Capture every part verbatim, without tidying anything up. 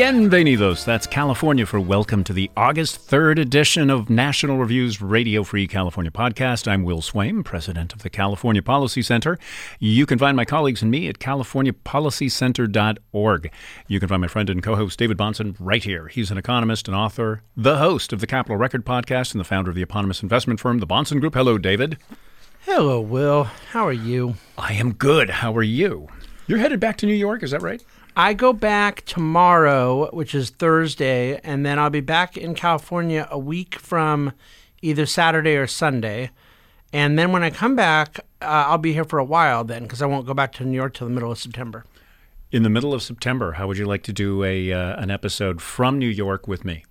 Bienvenidos. That's California for welcome to the August third edition of National Review's Radio Free California podcast. I'm Will Swaim, president of the California Policy Center. You can find my colleagues and me at california policy center dot org. You can find my friend and co-host David Bahnsen right here. He's an economist, an author, the host of the Capital Record podcast, and the founder of the eponymous investment firm, the Bahnsen Group. Hello, David. Hello, Will. How are you? I am good. How are you? You're headed back to New York, is that right? I go back tomorrow, which is Thursday, and then I'll be back in California a week from either Saturday or Sunday. And then when I come back, uh, I'll be here for a while then, because I won't go back to New York till the middle of September. In the middle of September, how would you like to do a uh, an episode from New York with me?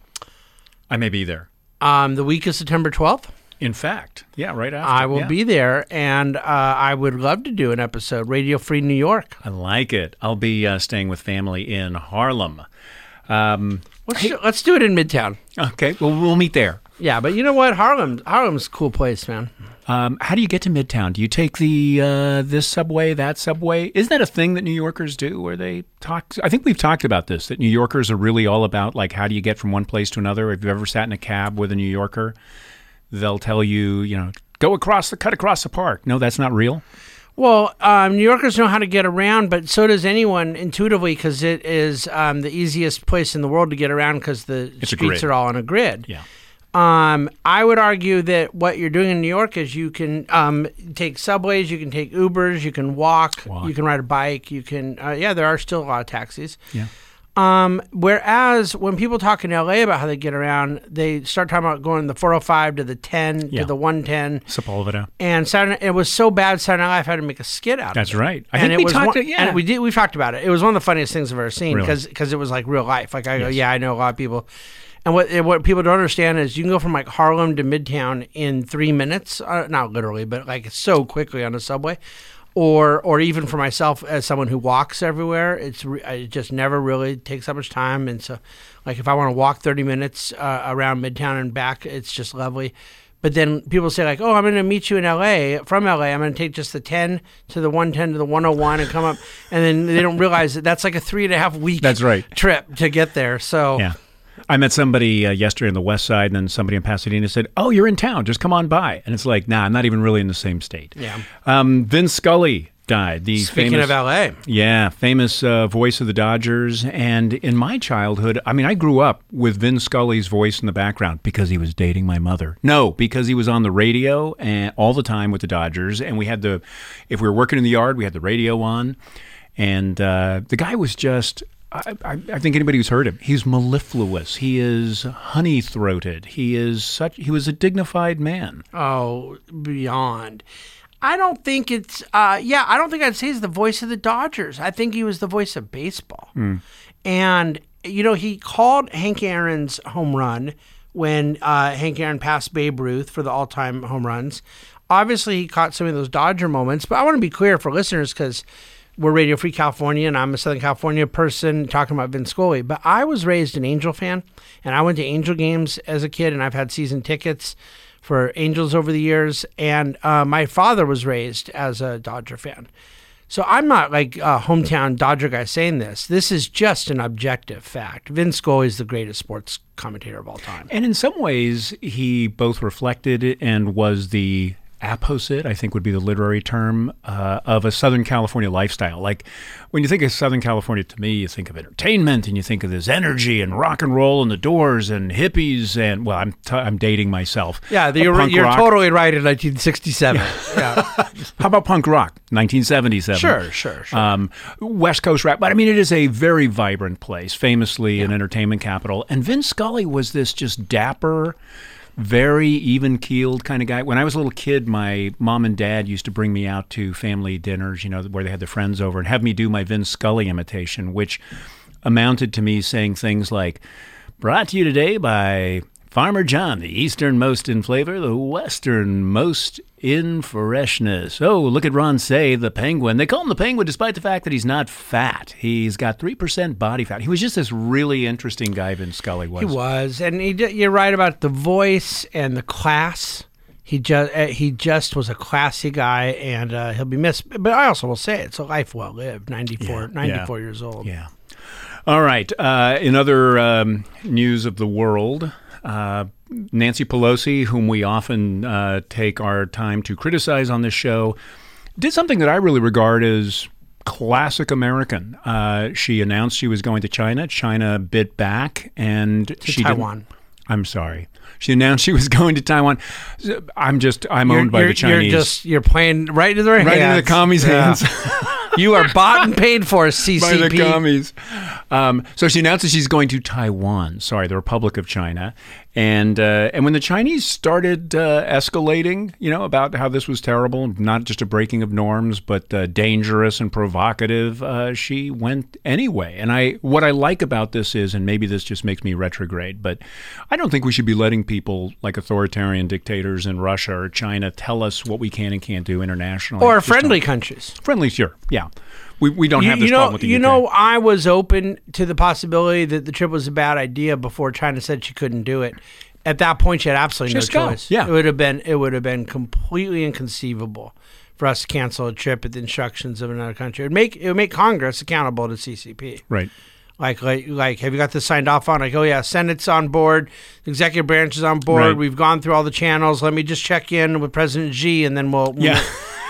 I may be there. Um, the week of September twelfth? In fact, yeah, right after. I will yeah. be there, and uh, I would love to do an episode, Radio Free New York. I like it. I'll be uh, staying with family in Harlem. Um, let's, hey, do, let's do it in Midtown. Okay, well, we'll meet there. Yeah, but you know what? Harlem, Harlem's a cool place, man. Um, how do you get to Midtown? Do you take the uh, this subway, that subway? Isn't that a thing that New Yorkers do where they talk? I think we've talked about this, that New Yorkers are really all about, like, how do you get from one place to another? If you've ever sat in a cab with a New Yorker, they'll tell you, you know, go across the, cut across the park. No, that's not real. Well, um, New Yorkers know how to get around, but so does anyone intuitively, because it is um, the easiest place in the world to get around because the it's streets are all on a grid. Yeah. Um, I would argue that what you're doing in New York is you can um, take subways, you can take Ubers, you can walk, walk. you can ride a bike, you can, uh, yeah, there are still a lot of taxis. Yeah. Um, whereas when people talk in L A about how they get around, they start talking about going the four oh five to the ten yeah. to the one ten. Sepulveda. And Saturday, it was so bad, Saturday Night Live had to make a skit out That's of it. That's right. I and think it we was talked one, to, yeah. And we did, we've talked about it. It was one of the funniest things I've ever seen because really? because it was like real life. Like I go, yes. yeah, I know a lot of people. And what what people don't understand is you can go from like Harlem to Midtown in three minutes, uh, not literally, but like so quickly on the subway. Or or even for myself as someone who walks everywhere, it's re- it just never really takes that much time. And so, like if I want to walk thirty minutes uh, around Midtown and back, it's just lovely. But then people say like, oh, I'm going to meet you in L A, from L A. I'm going to take just the ten to the one ten to the one oh one and come up. And then they don't realize that that's like a three and a half week that's right. trip to get there. So yeah. I met somebody uh, yesterday on the west side, and then somebody in Pasadena said, oh, you're in town. Just come on by. And it's like, nah, I'm not even really in the same state. Yeah. Um, Vin Scully died. The Speaking famous, of L A. Yeah, famous uh, voice of the Dodgers. And in my childhood, I mean, I grew up with Vin Scully's voice in the background because he was dating my mother. No, because he was on the radio and all the time with the Dodgers. And we had the, if we were working in the yard, we had the radio on. And uh, the guy was just... I, I, I think anybody who's heard him, he's mellifluous. He is honey-throated. He is such. He was a dignified man. Oh, beyond. I don't think it's. Uh, yeah, I don't think I'd say he's the voice of the Dodgers. I think he was the voice of baseball. Mm. And you know, he called Hank Aaron's home run when uh, Hank Aaron passed Babe Ruth for the all-time home runs. Obviously, he caught some of those Dodger moments. But I want to be clear for listeners because we're Radio Free California, and I'm a Southern California person talking about Vin Scully. But I was raised an Angel fan, and I went to Angel games as a kid, and I've had season tickets for Angels over the years. And uh, my father was raised as a Dodger fan. So I'm not like a hometown Dodger guy saying this. This is just an objective fact. Vin Scully is the greatest sports commentator of all time. And in some ways, he both reflected and was the apposite, I think would be the literary term, uh, of a Southern California lifestyle. Like when you think of Southern California, to me, you think of entertainment and you think of this energy and rock and roll and the Doors and hippies and, well, I'm t- I'm dating myself. Yeah, the, you're, you're totally right in nineteen sixty-seven. Yeah. Yeah. How about punk rock? nineteen seventy-seven. Sure, sure, sure. Um, West Coast rap. But I mean, it is a very vibrant place, famously yeah. an entertainment capital. And Vin Scully was this just dapper, very even-keeled kind of guy. When I was a little kid, my mom and dad used to bring me out to family dinners, you know, where they had their friends over, and have me do my Vin Scully imitation, which amounted to me saying things like, brought to you today by Farmer John, the easternmost in flavor, the westernmost in freshness. Oh, look at Ron Say, the penguin. They call him the penguin despite the fact that he's not fat. He's got three percent body fat. He was just this really interesting guy, Vin Scully was. He was. And he, you're right about the voice and the class. He just uh, he just was a classy guy, and uh, he'll be missed. But I also will say it's a life well lived, ninety-four, yeah, ninety-four yeah. years old. Yeah. All right. Uh, in other um, news of the world, uh, Nancy Pelosi, whom we often uh, take our time to criticize on this show, did something that I really regard as classic American. Uh, she announced she was going to China. China bit back, and To she Taiwan. didn't. I'm sorry. She announced she was going to Taiwan. I'm just, I'm You're- owned by you're- the Chinese. You're just you're playing right into their right hands. into the commies' Yeah. hands. You are bought and paid for, C by C P. the commies. Um, so she announced that she's going to Taiwan, sorry, the Republic of China. And uh, and when the Chinese started uh, escalating, you know, about how this was terrible, not just a breaking of norms, but uh, dangerous and provocative, uh, she went anyway. And I, what I like about this is, and maybe this just makes me retrograde, but I don't think we should be letting people like authoritarian dictators in Russia or China tell us what we can and can't do internationally. Or Just friendly don't- countries. Friendly, sure, yeah. We we don't You, have this you know, problem with the you Ukraine. know, I was open to the possibility that the trip was a bad idea before China said she couldn't do it. At that point, she had absolutely Just no go, choice. yeah. It would have been it would have been completely inconceivable for us to cancel a trip at the instructions of another country. It would make it would make Congress accountable to C C P. Right. Like, like, like, have you got this signed off on? Like, oh yeah, Senate's on board, the executive branch is on board. Right. We've gone through all the channels. Let me just check in with President Xi, and then we'll. Yeah.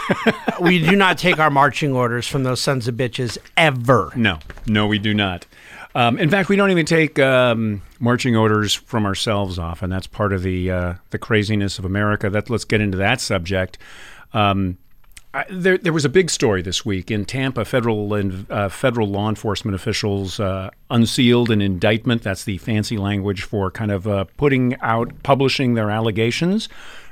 we do not take our marching orders from those sons of bitches ever. No, no, we do not. Um, in fact, we don't even take um, marching orders from ourselves often. That's part of the uh, the craziness of America. That let's get into that subject. Um, I, there, there was a big story this week in Tampa. Federal and uh, federal law enforcement officials uh, unsealed an indictment. That's the fancy language for kind of uh, putting out, publishing their allegations,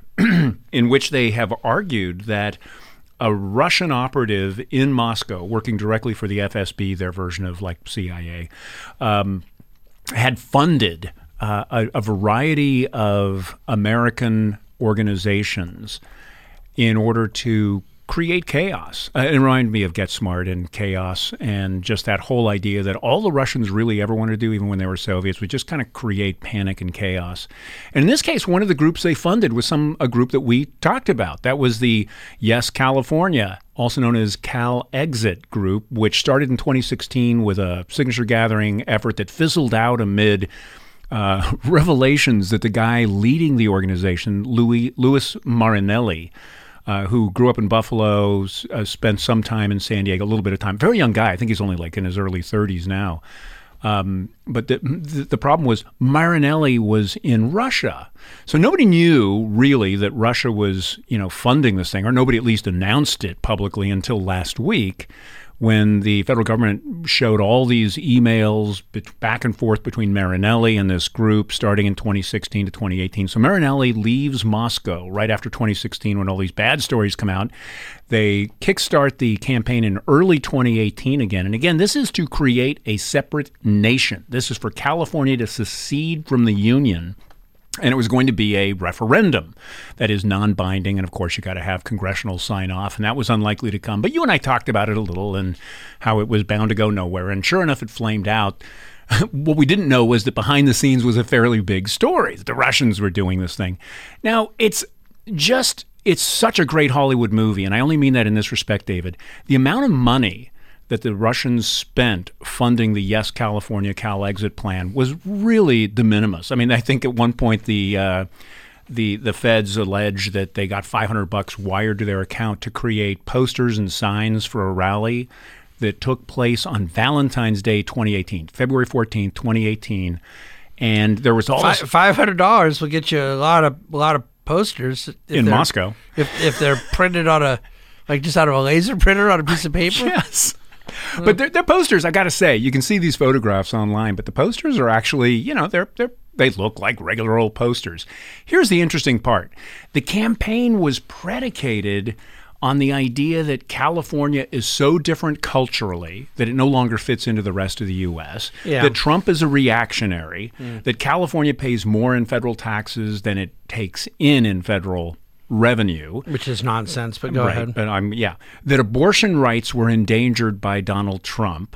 in which they have argued that a Russian operative in Moscow, working directly for the F S B, their version of like C I A, um, had funded uh, a, a variety of American organizations in order to create chaos. Uh, it reminded me of Get Smart and chaos, and just that whole idea that all the Russians really ever wanted to do, even when they were Soviets, was just kind of create panic and chaos. And in this case, one of the groups they funded was some a group that we talked about. That was the Yes California, also known as Cal Exit Group, which started in twenty sixteen with a signature gathering effort that fizzled out amid uh, revelations that the guy leading the organization, Louis Louis Marinelli, Uh, who grew up in Buffalo, uh, spent some time in San Diego, a little bit of time. Very young guy. I think he's only like in his early thirties now. Um, but the, the the problem was Marinelli was in Russia. So nobody knew really that Russia was, you know, funding this thing, or nobody at least announced it publicly until last week, when the federal government showed all these emails back and forth between Marinelli and this group starting in twenty sixteen to twenty eighteen. So Marinelli leaves Moscow right after twenty sixteen when all these bad stories come out. They kickstart the campaign in early twenty eighteen again. And again, this is to create a separate nation. This is for California to secede from the Union. And it was going to be a referendum that is non-binding. And, of course, you got to have congressional sign-off. And that was unlikely to come. But you and I talked about it a little and how it was bound to go nowhere. And sure enough, it flamed out. What we didn't know was that behind the scenes was a fairly big story, that the Russians were doing this thing. Now, it's just, it's such a great Hollywood movie. And I only mean that in this respect, David. The amount of money that the Russians spent funding the Yes California Cal Exit plan was really de minimis. I mean, I think at one point the uh, the the feds allege that they got five hundred bucks wired to their account to create posters and signs for a rally that took place on Valentine's Day twenty eighteen, February fourteenth, twenty eighteen. And there was all this Five hundred dollars will get you a lot of a lot of posters if in they're- Moscow. If if they're printed on a like just out of a laser printer on a piece of paper. Yes. But they're, they're posters, I got to say. You can see these photographs online, but the posters are actually, you know, they're they're they look like regular old posters. Here's the interesting part. The campaign was predicated on the idea that California is so different culturally that it no longer fits into the rest of the U S, Yeah. that Trump is a reactionary, that California pays more in federal taxes than it takes in in federal revenue. Which is nonsense, but go right, ahead. But I'm yeah, that abortion rights were endangered by Donald Trump,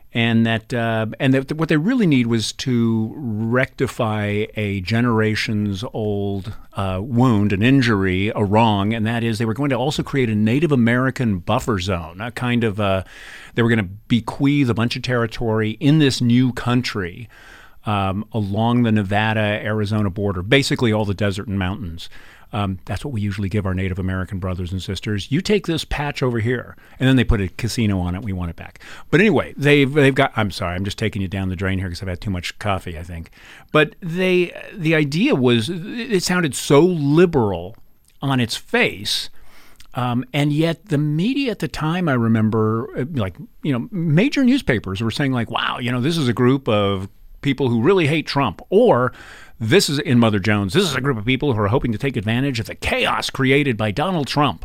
And that, uh, and that what they really need was to rectify a generations-old uh, wound, an injury, a wrong, and that is they were going to also create a Native American buffer zone, a kind of, uh, they were going to bequeath a bunch of territory in this new country um, along the Nevada-Arizona border, basically all the desert and mountains. Um, that's what we usually give our Native American brothers and sisters. You take this patch over here, and then they put a casino on it. We want it back. But anyway, they've they've got. I'm sorry, I'm just taking you down the drain here because I've had too much coffee, I think. But they the idea was it sounded so liberal on its face, um, and yet the media at the time, I remember, like you know, major newspapers were saying like, "Wow, you know, this is a group of people who really hate Trump," or this is in Mother Jones. This is a group of people who are hoping to take advantage of the chaos created by Donald Trump.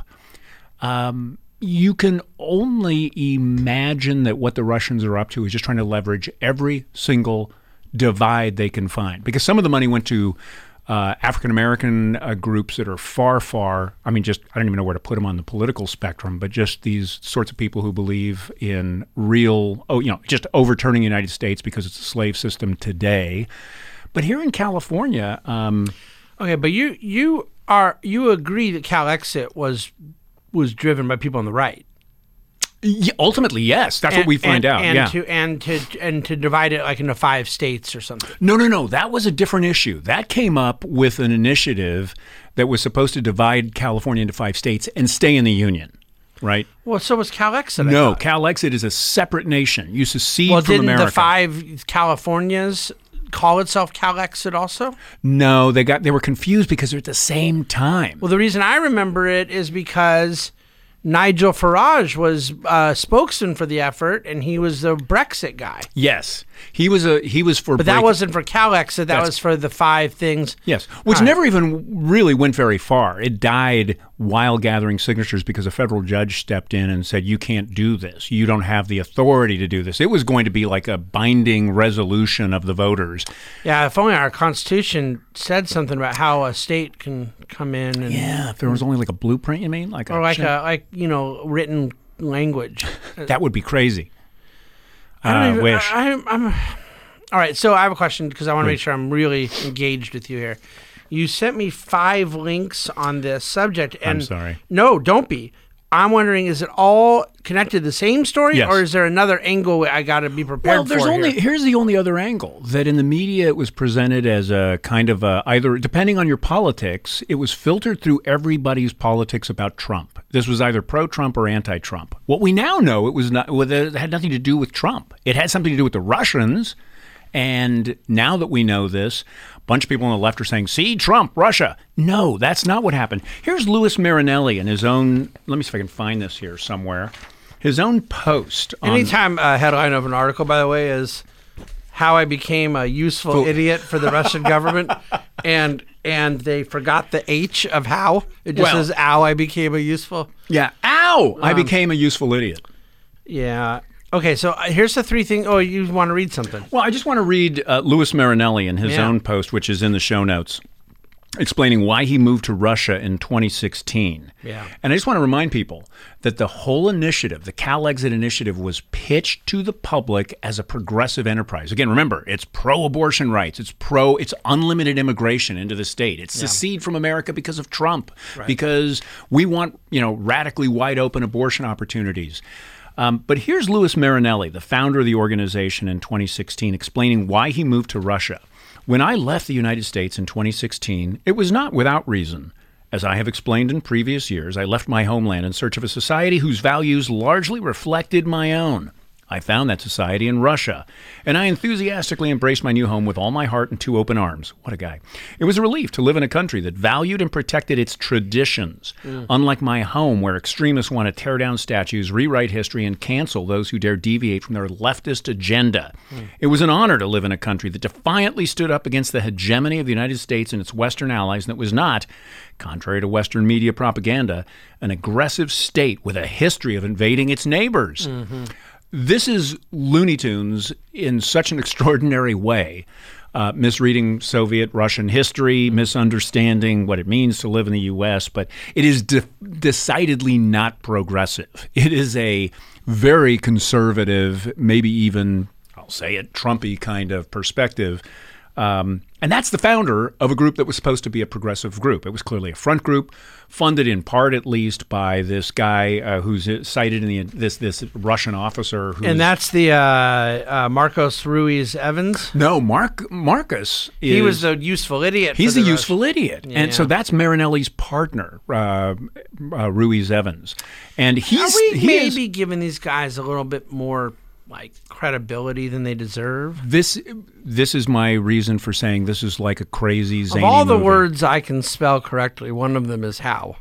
Um, you can only imagine that what the Russians are up to is just trying to leverage every single divide they can find. Because some of the money went to uh, African-American uh, groups that are far, far, I mean, just, I don't even know where to put them on the political spectrum, but just these sorts of people who believe in real, oh, you know, just overturning the United States because it's a slave system today. But here in California, um, okay, but you you are you agree that CalExit was was driven by people on the right? Yeah, ultimately, yes. That's and, what we find and, out. And yeah. to and to and to divide it like into five states or something. No, no, no. That was a different issue. That came up with an initiative that was supposed to divide California into five states and stay in the union. Right? Well, so was CalExit. No, CalExit is a separate nation. You secede well, from didn't America. the five Californias call itself CalExit also? No, they got they were confused because they're at the same time. Well, the reason I remember it is because Nigel Farage was uh, spokesman for the effort, and he was the Brexit guy. Yes, he was a he was for. But break- that wasn't for CalExit. That That's- was for the five things. Yes, which All right. never even really went very far. It died while gathering signatures because a federal judge stepped in and said, you can't do this. You don't have the authority to do this. It was going to be like a binding resolution of the voters. Yeah, if only our Constitution said something about how a state can come in and Yeah, if there was only like a blueprint, you mean? Like or a, like a like you know written language. that would be crazy. I don't I even, wish. I, I'm, I'm, all right, so I have a question because I want to make sure I'm really engaged with you here. You sent me five links on this subject. And I'm sorry. No, don't be. I'm wondering, is it all connected to the same story, Yes. or is there another angle I got to be prepared Well, there's for only here? here's the only other angle that in the media it was presented as a kind of a, either depending on your politics, it was filtered through everybody's politics about Trump. This was either pro-Trump or anti-Trump. What we now know, it was not. Well, it had nothing to do with Trump. It had something to do with the Russians. And now that we know this, a bunch of people on the left are saying, see, Trump, Russia. No, that's not what happened. Here's Louis Marinelli in his own, let me see if I can find this here somewhere, his own post. On, Anytime a headline of an article, by the way, is how I became a useful Fo- idiot for the Russian government, and and they forgot the H of how. It just Well- says how I became a useful. Yeah, ow, I Um, became a useful idiot. Yeah. Okay, so uh, here's the three things. Oh, you want to read something? Well, I just want to read uh, Louis Marinelli in his Yeah. own post, which is in the show notes, explaining why he moved to Russia in twenty sixteen. Yeah. And I just want to remind people that the whole initiative, the CalExit initiative, was pitched to the public as a progressive enterprise. Again, remember, it's pro-abortion rights. It's pro, it's unlimited immigration into the state. It's secede from America because of Trump, because we want, you know, radically wide open abortion opportunities. Um, but here's Louis Marinelli, the founder of the organization in twenty sixteen, explaining why he moved to Russia. When I left the United States in twenty sixteen, it was not without reason. As I have explained in previous years, I left my homeland in search of a society whose values largely reflected my own. I found that society in Russia, and I enthusiastically embraced my new home with all my heart and two open arms. What a guy. It was a relief to live in a country that valued and protected its traditions, mm. unlike my home where extremists want to tear down statues, rewrite history, and cancel those who dare deviate from their leftist agenda. Mm. It was an honor to live in a country that defiantly stood up against the hegemony of the United States and its Western allies, and that was not, contrary to Western media propaganda, an aggressive state with a history of invading its neighbors. Mm-hmm. This is Looney Tunes in such an extraordinary way. uh, misreading Soviet Russian history, misunderstanding what it means to live in the U S, but it is de- decidedly not progressive. It is a very conservative, maybe even, I'll say it, Trumpy kind of perspective. Um, and that's the founder of a group that was supposed to be a progressive group. It was clearly a front group, funded in part at least by this guy uh, who's cited in the this this Russian officer. Who's, and that's the uh, uh, Marcos Ruiz Evans. No, Mark Marcus. Is, he was the useful idiot. He's for the, the Rush- useful idiot, yeah. and so that's Marinelli's partner, uh, uh, Ruiz Evans, and he's Are we he maybe is, giving these guys a little bit more like credibility than they deserve? This this is my reason for saying this is like a crazy zany Of all the movie. words I can spell correctly, one of them is how.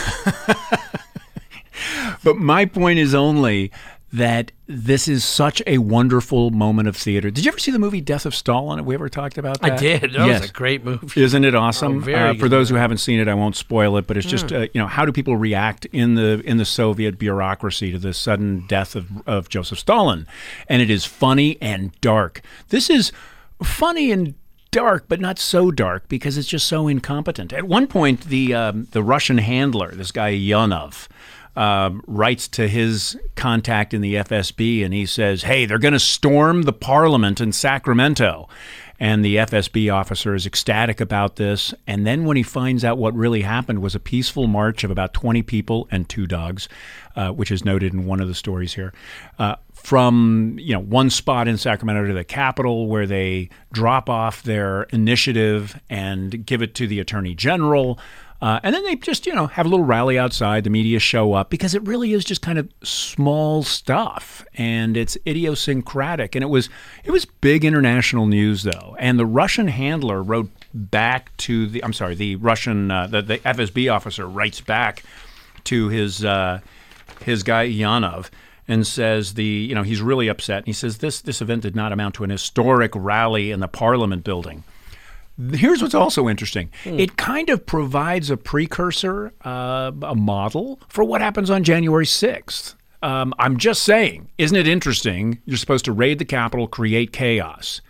But my point is only that this is such a wonderful moment of theater. Did you ever see the movie Death of Stalin? Have we ever talked about that? I did. That yes. was a great movie. Isn't it awesome? Oh, very uh, for good. those who haven't seen it, I won't spoil it, but it's just uh, you know, how do people react in the in the Soviet bureaucracy to the sudden death of of Joseph Stalin? And it is funny and dark. This is funny and dark, but not so dark because it's just so incompetent. At one point, the um, the Russian handler, this guy Yanov, Um, writes to his contact in the F S B, and he says, hey, they're going to storm the parliament in Sacramento. And the F S B officer is ecstatic about this. And then when he finds out what really happened was a peaceful march of about twenty people and two dogs, uh, which is noted in one of the stories here, uh, from you know one spot in Sacramento to the Capitol, where they drop off their initiative and give it to the Attorney General. Uh, and then they just, you know, have a little rally outside. The media show up because it really is just kind of small stuff, and it's idiosyncratic. And it was it was big international news, though. And the Russian handler wrote back to the I'm sorry, the Russian uh, the, the F S B officer writes back to his uh, his guy Yanov and says the you know he's really upset. And he says this this event did not amount to an historic rally in the Parliament building. Here's what's also interesting. Hmm. It kind of provides a precursor, uh, a model for what happens on January sixth. Um, I'm just saying, isn't it interesting? You're supposed to raid the Capitol, create chaos.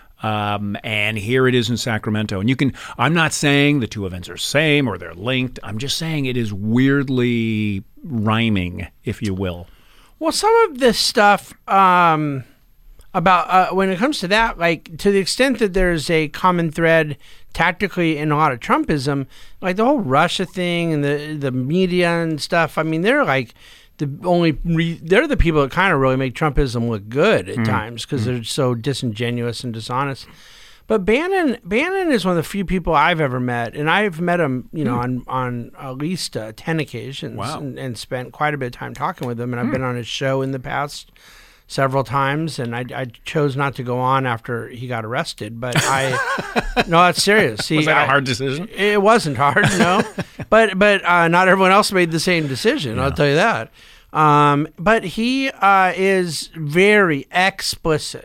Um, and here it is in Sacramento. And you can, I'm not saying the two events are the same or they're linked. I'm just saying it is weirdly rhyming, if you will. Well, some of this stuff um, about uh, when it comes to that, like to the extent that there's a common thread tactically in a lot of Trumpism, like the whole Russia thing and the the media and stuff. I mean, they're like the only re- they're the people that kind of really make Trumpism look good at mm. times because mm. they're so disingenuous and dishonest. But Bannon, Bannon is one of the few people I've ever met, and I've met him, you know, mm. on on at least uh, ten occasions, wow. and, and spent quite a bit of time talking with him. And I've mm. been on his show in the past several times, and I, I chose not to go on after he got arrested. But I, no, that's serious. He, Was that a I, hard decision? It wasn't hard, no. but but uh, not everyone else made the same decision. Yeah. I'll tell you that. Um, but he uh, is very explicit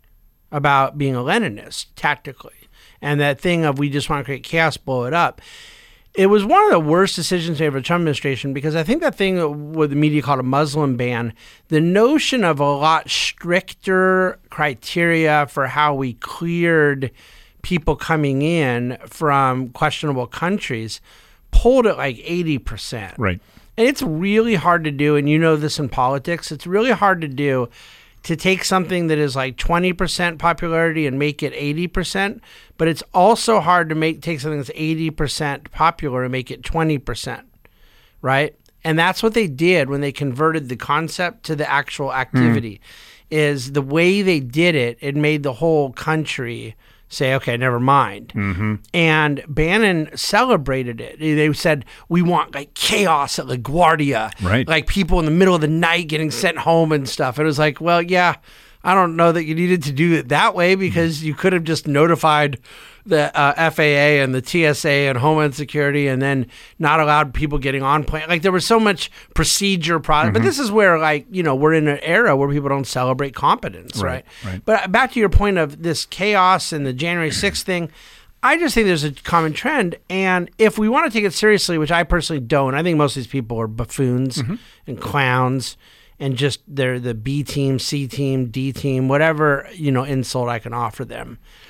about being a Leninist tactically, and that thing of we just want to create chaos, blow it up. It was one of the worst decisions made of the Trump administration because I think that thing what the media called a Muslim ban, the notion of a lot stricter criteria for how we cleared people coming in from questionable countries pulled it like eighty percent. Right. And it's really hard to do, and you know this in politics, it's really hard to do to take something that is like twenty percent popularity and make it eighty percent, but it's also hard to make take something that's eighty percent popular and make it twenty percent, right? And that's what they did when they converted the concept to the actual activity, mm. is the way they did it, it made the whole country say, okay, never mind. Mm-hmm. And Bannon celebrated it. They said, we want like chaos at LaGuardia. Right. Like people in the middle of the night getting sent home and stuff. It was like, well, yeah, I don't know that you needed to do it that way because you could have just notified the uh, F A A and the T S A and Homeland Security and then not allowed people getting on plane. Like there was so much procedure. Pro- mm-hmm. But this is where like, you know, we're in an era where people don't celebrate competence, right? Right. right. But back to your point of this chaos and the January sixth thing, I just think there's a common trend. And if we want to take it seriously, which I personally don't, I think most of these people are buffoons mm-hmm. and clowns and just they're the B team, C team, D team, whatever, you know, insult I can offer them.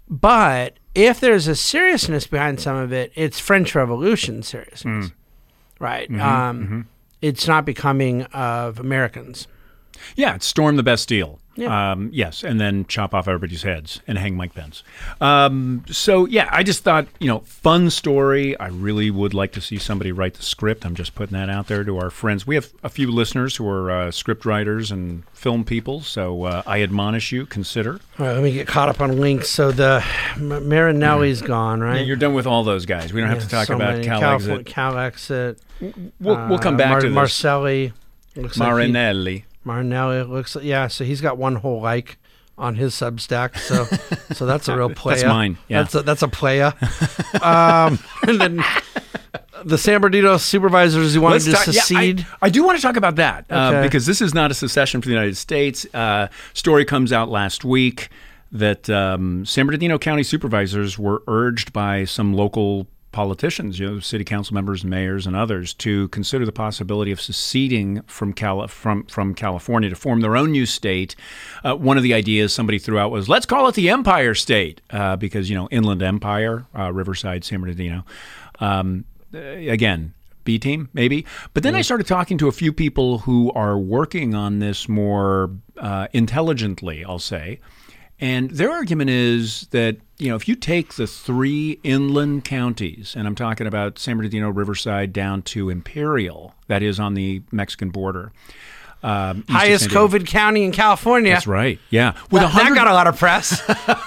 But if there's a seriousness behind some of it, it's French Revolution seriousness, mm. right? Mm-hmm, um, mm-hmm. It's not becoming of Americans. Yeah, it's storm the Bastille. Yeah. Um, yes, and then chop off everybody's heads and hang Mike Pence. Um, so, yeah, I just thought, you know, fun story. I really would like to see somebody write the script. I'm just putting that out there to our friends. We have a few listeners who are uh, script writers and film people, so uh, I admonish you, consider. All right, let me get caught up on links. So the M- Marinelli's gone, right? Yeah, you're done with all those guys. We don't have yeah, to talk so about many. Cal Calif- Exit. Cal Exit. We'll, uh, we'll come back Mar- to this. Marcelli. Looks Marinelli. Like he, Marinelli looks like, yeah, so he's got one whole like on his Substack, so so that's a real playa. That's mine. Yeah, that's a, that's a playa. um, and then the San Bernardino supervisors who wanted Let's to talk, secede. Yeah, I, I do want to talk about that uh, Okay. because this is not a secession for the United States. Uh, story comes out last week that um, San Bernardino County supervisors were urged by some local politicians, you know, city council members, mayors, and others, to consider the possibility of seceding from Cali- from from California to form their own new state. Uh, one of the ideas somebody threw out was, let's call it the Empire State, uh, because, you know, Inland Empire, uh, Riverside, San Bernardino. Um, uh, again, B team, maybe. But then I started talking to a few people who are working on this more uh, intelligently, I'll say. And their argument is that, you know, if you take the three inland counties, and I'm talking about San Bernardino, Riverside, down to Imperial, that is on the Mexican border. Um, east of Highest San Diego. COVID county in California. That's right, yeah. With That, that got a lot of press.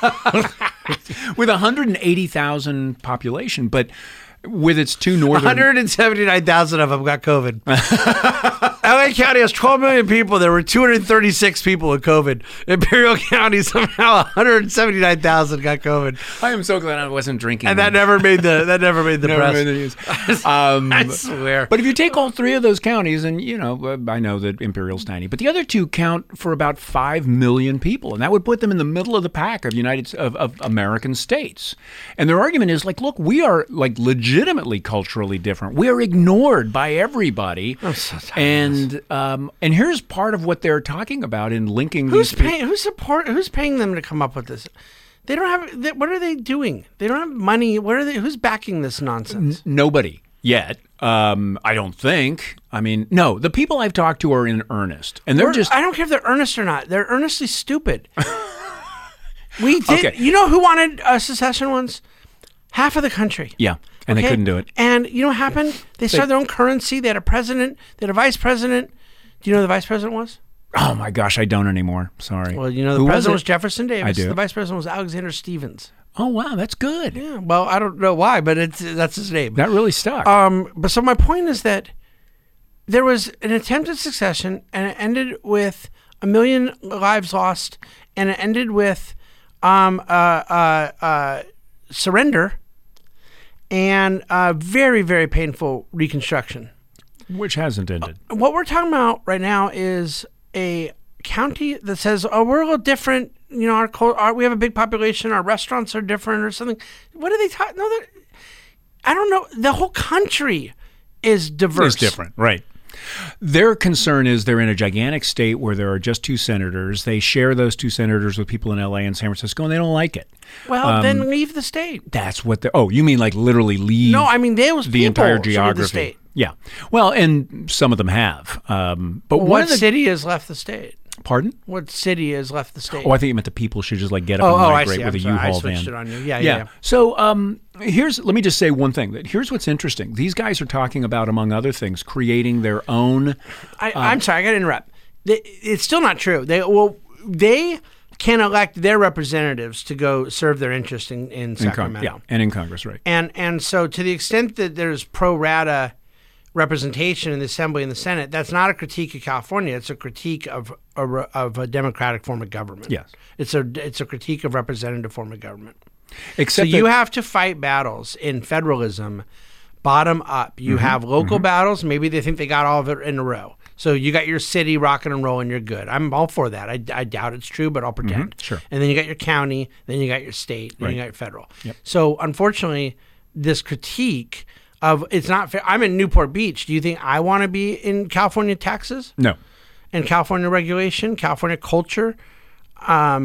with one hundred eighty thousand population, but with its two northern... one hundred seventy-nine thousand of them got COVID. L A County has twelve million people. There were two hundred thirty-six people with COVID. Imperial County, somehow one hundred seventy-nine thousand got COVID. I am so glad I wasn't drinking. And that never made the that never made the Never press. made the news. Um, I swear. But if you take all three of those counties, and, you know, I know that Imperial's tiny, but the other two count for about five million people, and that would put them in the middle of the pack of United of, of American states. And their argument is like, look, we are like legitimately culturally different. We are ignored by everybody. I'm so tired. And um, and here's part of what they're talking about in linking Who's these. pe- paying? Who's support? Who's paying them to come up with this? They don't have. They, what are they doing? They don't have money. What are they? Who's backing this nonsense? Nobody yet. Um, I don't think. I mean, no. The people I've talked to are in earnest, and they're We're- just. I don't care if they're earnest or not. They're earnestly stupid. We did. Okay. You know who wanted uh, secession once? Half of the country. Yeah, and Okay? they couldn't do it. And you know what happened? They started their own currency. They had a president. They had a vice president. Do you know who the vice president was? Oh my gosh, I don't anymore. Sorry. Well, you know the Who president was, was Jefferson Davis. I do. The vice president was Alexander Stevens. Oh wow, that's good. Yeah. Well, I don't know why, but it's that's his name. That really stuck. Um, but so my point is that there was an attempted succession, and it ended with a million lives lost, and it ended with um, uh, uh, uh, surrender and uh, very, very painful reconstruction. Which hasn't ended. What we're talking about right now is a county that says, "Oh, we're a little different. You know, our, cul- our we have a big population. Our restaurants are different, or something." What are they talking? No, they're- I don't know. The whole country is diverse. It's different, right? Their concern is they're in a gigantic state where there are just two senators. They share those two senators with people in L A and San Francisco, and they don't like it. Well, Um, then leave the state. That's what they're. Oh, you mean like literally leave? No, I mean those the people entire should leave geography. the state. Yeah. Well, and some of them have. Um, but Well, one what of the city has left the state? pardon. What city has left the state? Oh, I think you meant the people should just like get up Oh, and oh, I migrate see. with I'm a sorry. I U-Haul switched van. it on you. Yeah, yeah, yeah. So um, here's let me just say one thing. That here's what's interesting. These guys are talking about, among other things, creating their own. I, I'm sorry, I got to interrupt. They, it's still not true. They well, they can elect their representatives to go serve their interest in, in In Con- Sacramento. yeah, and in Congress, right? And and so to the extent that there's pro rata representation in the Assembly and the Senate, that's not a critique of California. It's a critique of a, re- of a democratic form of government. Yes. It's a it's a critique of representative form of government. Except so you that- have to fight battles in federalism bottom up. You Mm-hmm. have local battles. Maybe they think they got all of it in a row. So you got your city rocking and rolling, you're good. I'm all for that. I, I doubt it's true, but I'll pretend. sure. And then you got your county, then you got your state, then Right. you got your federal. Yep. So unfortunately, this critique of it's not fair. I'm in Newport Beach. Do you think I want to be in California taxes no. and California regulation, California culture? Um,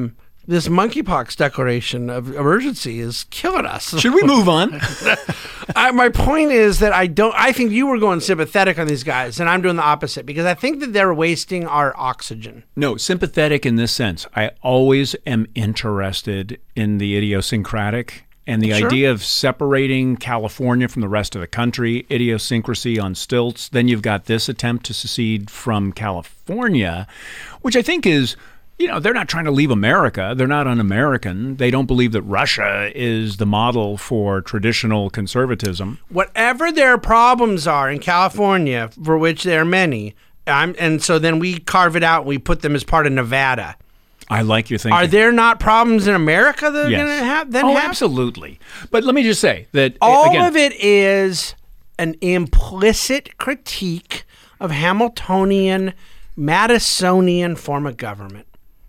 this monkeypox declaration of emergency is killing us. Should we move on? I, my point is that I don't. I think you were going sympathetic on these guys, and I'm doing the opposite because I think that they're wasting our oxygen. No, sympathetic in this sense. I always am interested in the idiosyncratic and the Sure. idea of separating California from the rest of the country, idiosyncrasy on stilts. Then you've got this attempt to secede from California, which I think is. You know, they're not trying to leave America. They're not un-American. They don't believe that Russia is the model for traditional conservatism. Whatever their problems are in California, for which there are many, I'm, and so then we carve it out and we put them as part of Nevada. I like your thinking. Are there not problems in America that are Yes. going to have? Then oh, have? absolutely. But let me just say that All again, of it is an implicit critique of Hamiltonian, Madisonian form of government.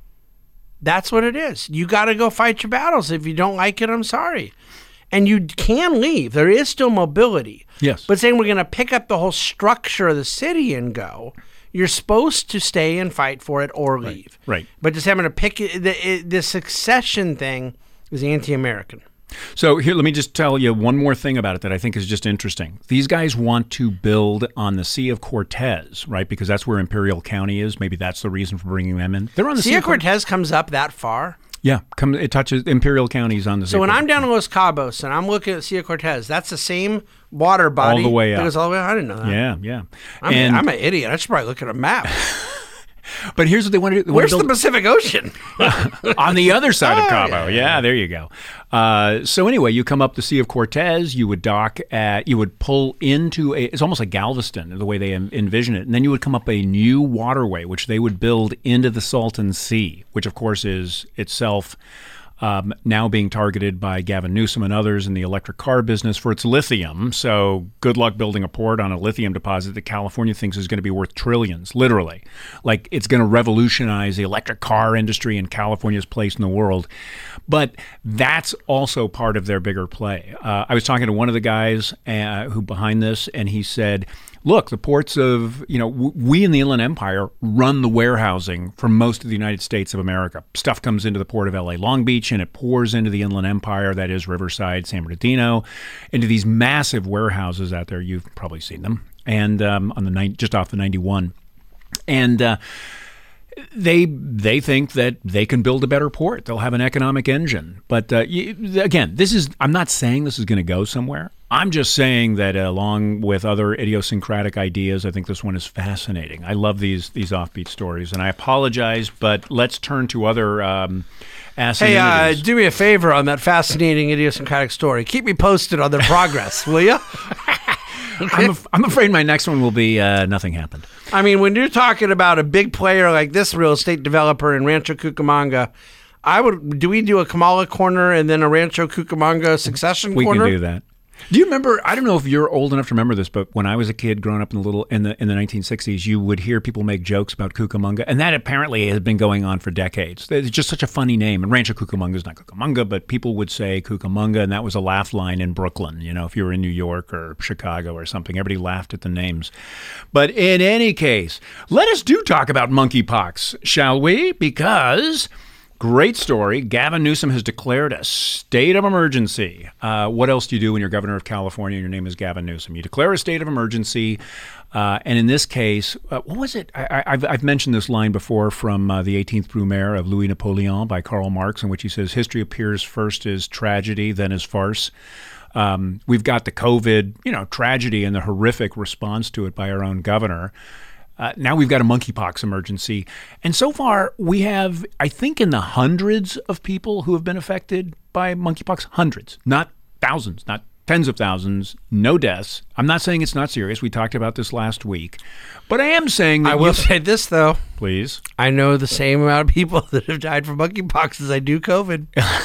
That's what it is. You got to go fight your battles. If you don't like it, I'm sorry. And you can leave. There is still mobility. Yes. But saying we're going to pick up the whole structure of the city and go, you're supposed to stay and fight for it or leave. right. But just having to pick it, the, the succession thing is anti-American. So here, let me just tell you one more thing about it that I think is just interesting. These guys want to build on the Sea of Cortez, right? Because that's where Imperial County is. Maybe that's the reason for bringing them in. They're on the Sea of Cortez comes up that far. Yeah, come, it touches Imperial Counties on the Sea. So when of I'm Cortez. down in Los Cabos and I'm looking at Sea of Cortez, that's the same water body. All the way that up. goes all the way. I didn't know that. Yeah, yeah. I'm, and, I'm an idiot. I should probably look at a map. But here's what they want to do. They want Where's to the build Pacific Ocean? on the other side Oh, of Cabo. yeah, Yeah, there you go. Uh, so anyway, you come up the Sea of Cortez. You would dock at. You would pull into a. It's almost like Galveston, the way they en- envision it, and then you would come up a new waterway, which they would build into the Salton Sea, which of course is itself. Um, now being targeted by Gavin Newsom and others in the electric car business for its lithium. So good luck building a port on a lithium deposit that California thinks is going to be worth trillions, literally. Like it's going to revolutionize the electric car industry and California's place in the world. But that's also part of their bigger play. Uh, I was talking to one of the guys uh, who behind this, and he said, look, the ports of, you know, w- we in the Inland Empire run the warehousing for most of the United States of America. Stuff comes into the port of L A Long Beach and it pours into the Inland Empire, that is Riverside, San Bernardino, into these massive warehouses out there. You've probably seen them. And um, on the ni- just off the ninety-one. And uh, they they think that they can build a better port. They'll have an economic engine. But uh, you, again, this is I'm not saying this is going to go somewhere. I'm just saying that uh, along with other idiosyncratic ideas, I think this one is fascinating. I love these these offbeat stories, and I apologize, but let's turn to other um, Hey, uh, asininities. do me a favor on that fascinating idiosyncratic story. Keep me posted on their progress, will you? I'm, af- I'm afraid my next one will be uh, nothing happened. I mean, when you're talking about a big player like this real estate developer in Rancho Cucamonga, I would. Do we do a Kamala corner and then a Rancho Cucamonga succession We corner? can do that. Do you remember? I don't know if you're old enough to remember this, but when I was a kid growing up in the little in the in the nineteen sixties, you would hear people make jokes about Cucamonga, and that apparently has been going on for decades. It's just such a funny name, and Rancho Cucamonga is not Cucamonga, but people would say Cucamonga, and that was a laugh line in Brooklyn. You know, if you were in New York or Chicago or something, everybody laughed at the names. But in any case, let us do talk about monkeypox, shall we? Because. Great story. Gavin Newsom has declared a state of emergency. Uh, what else do you do when you're governor of California and your name is Gavin Newsom? You declare a state of emergency. Uh, and in this case, uh, what was it? I, I've, I've mentioned this line before from uh, the eighteenth Brumaire of Louis Napoleon by Karl Marx, in which he says, history appears first as tragedy, then as farce. Um, we've got the COVID, you know, tragedy and the horrific response to it by our own governor. Uh, now we've got a monkeypox emergency. And so far, we have, I think, in the hundreds of people who have been affected by monkeypox. Hundreds, not thousands, not tens of thousands, no deaths. I'm not saying it's not serious. We talked about this last week. But I am saying that I will you- say this, though. Please. I know the same amount of people that have died from monkeypox as I do COVID.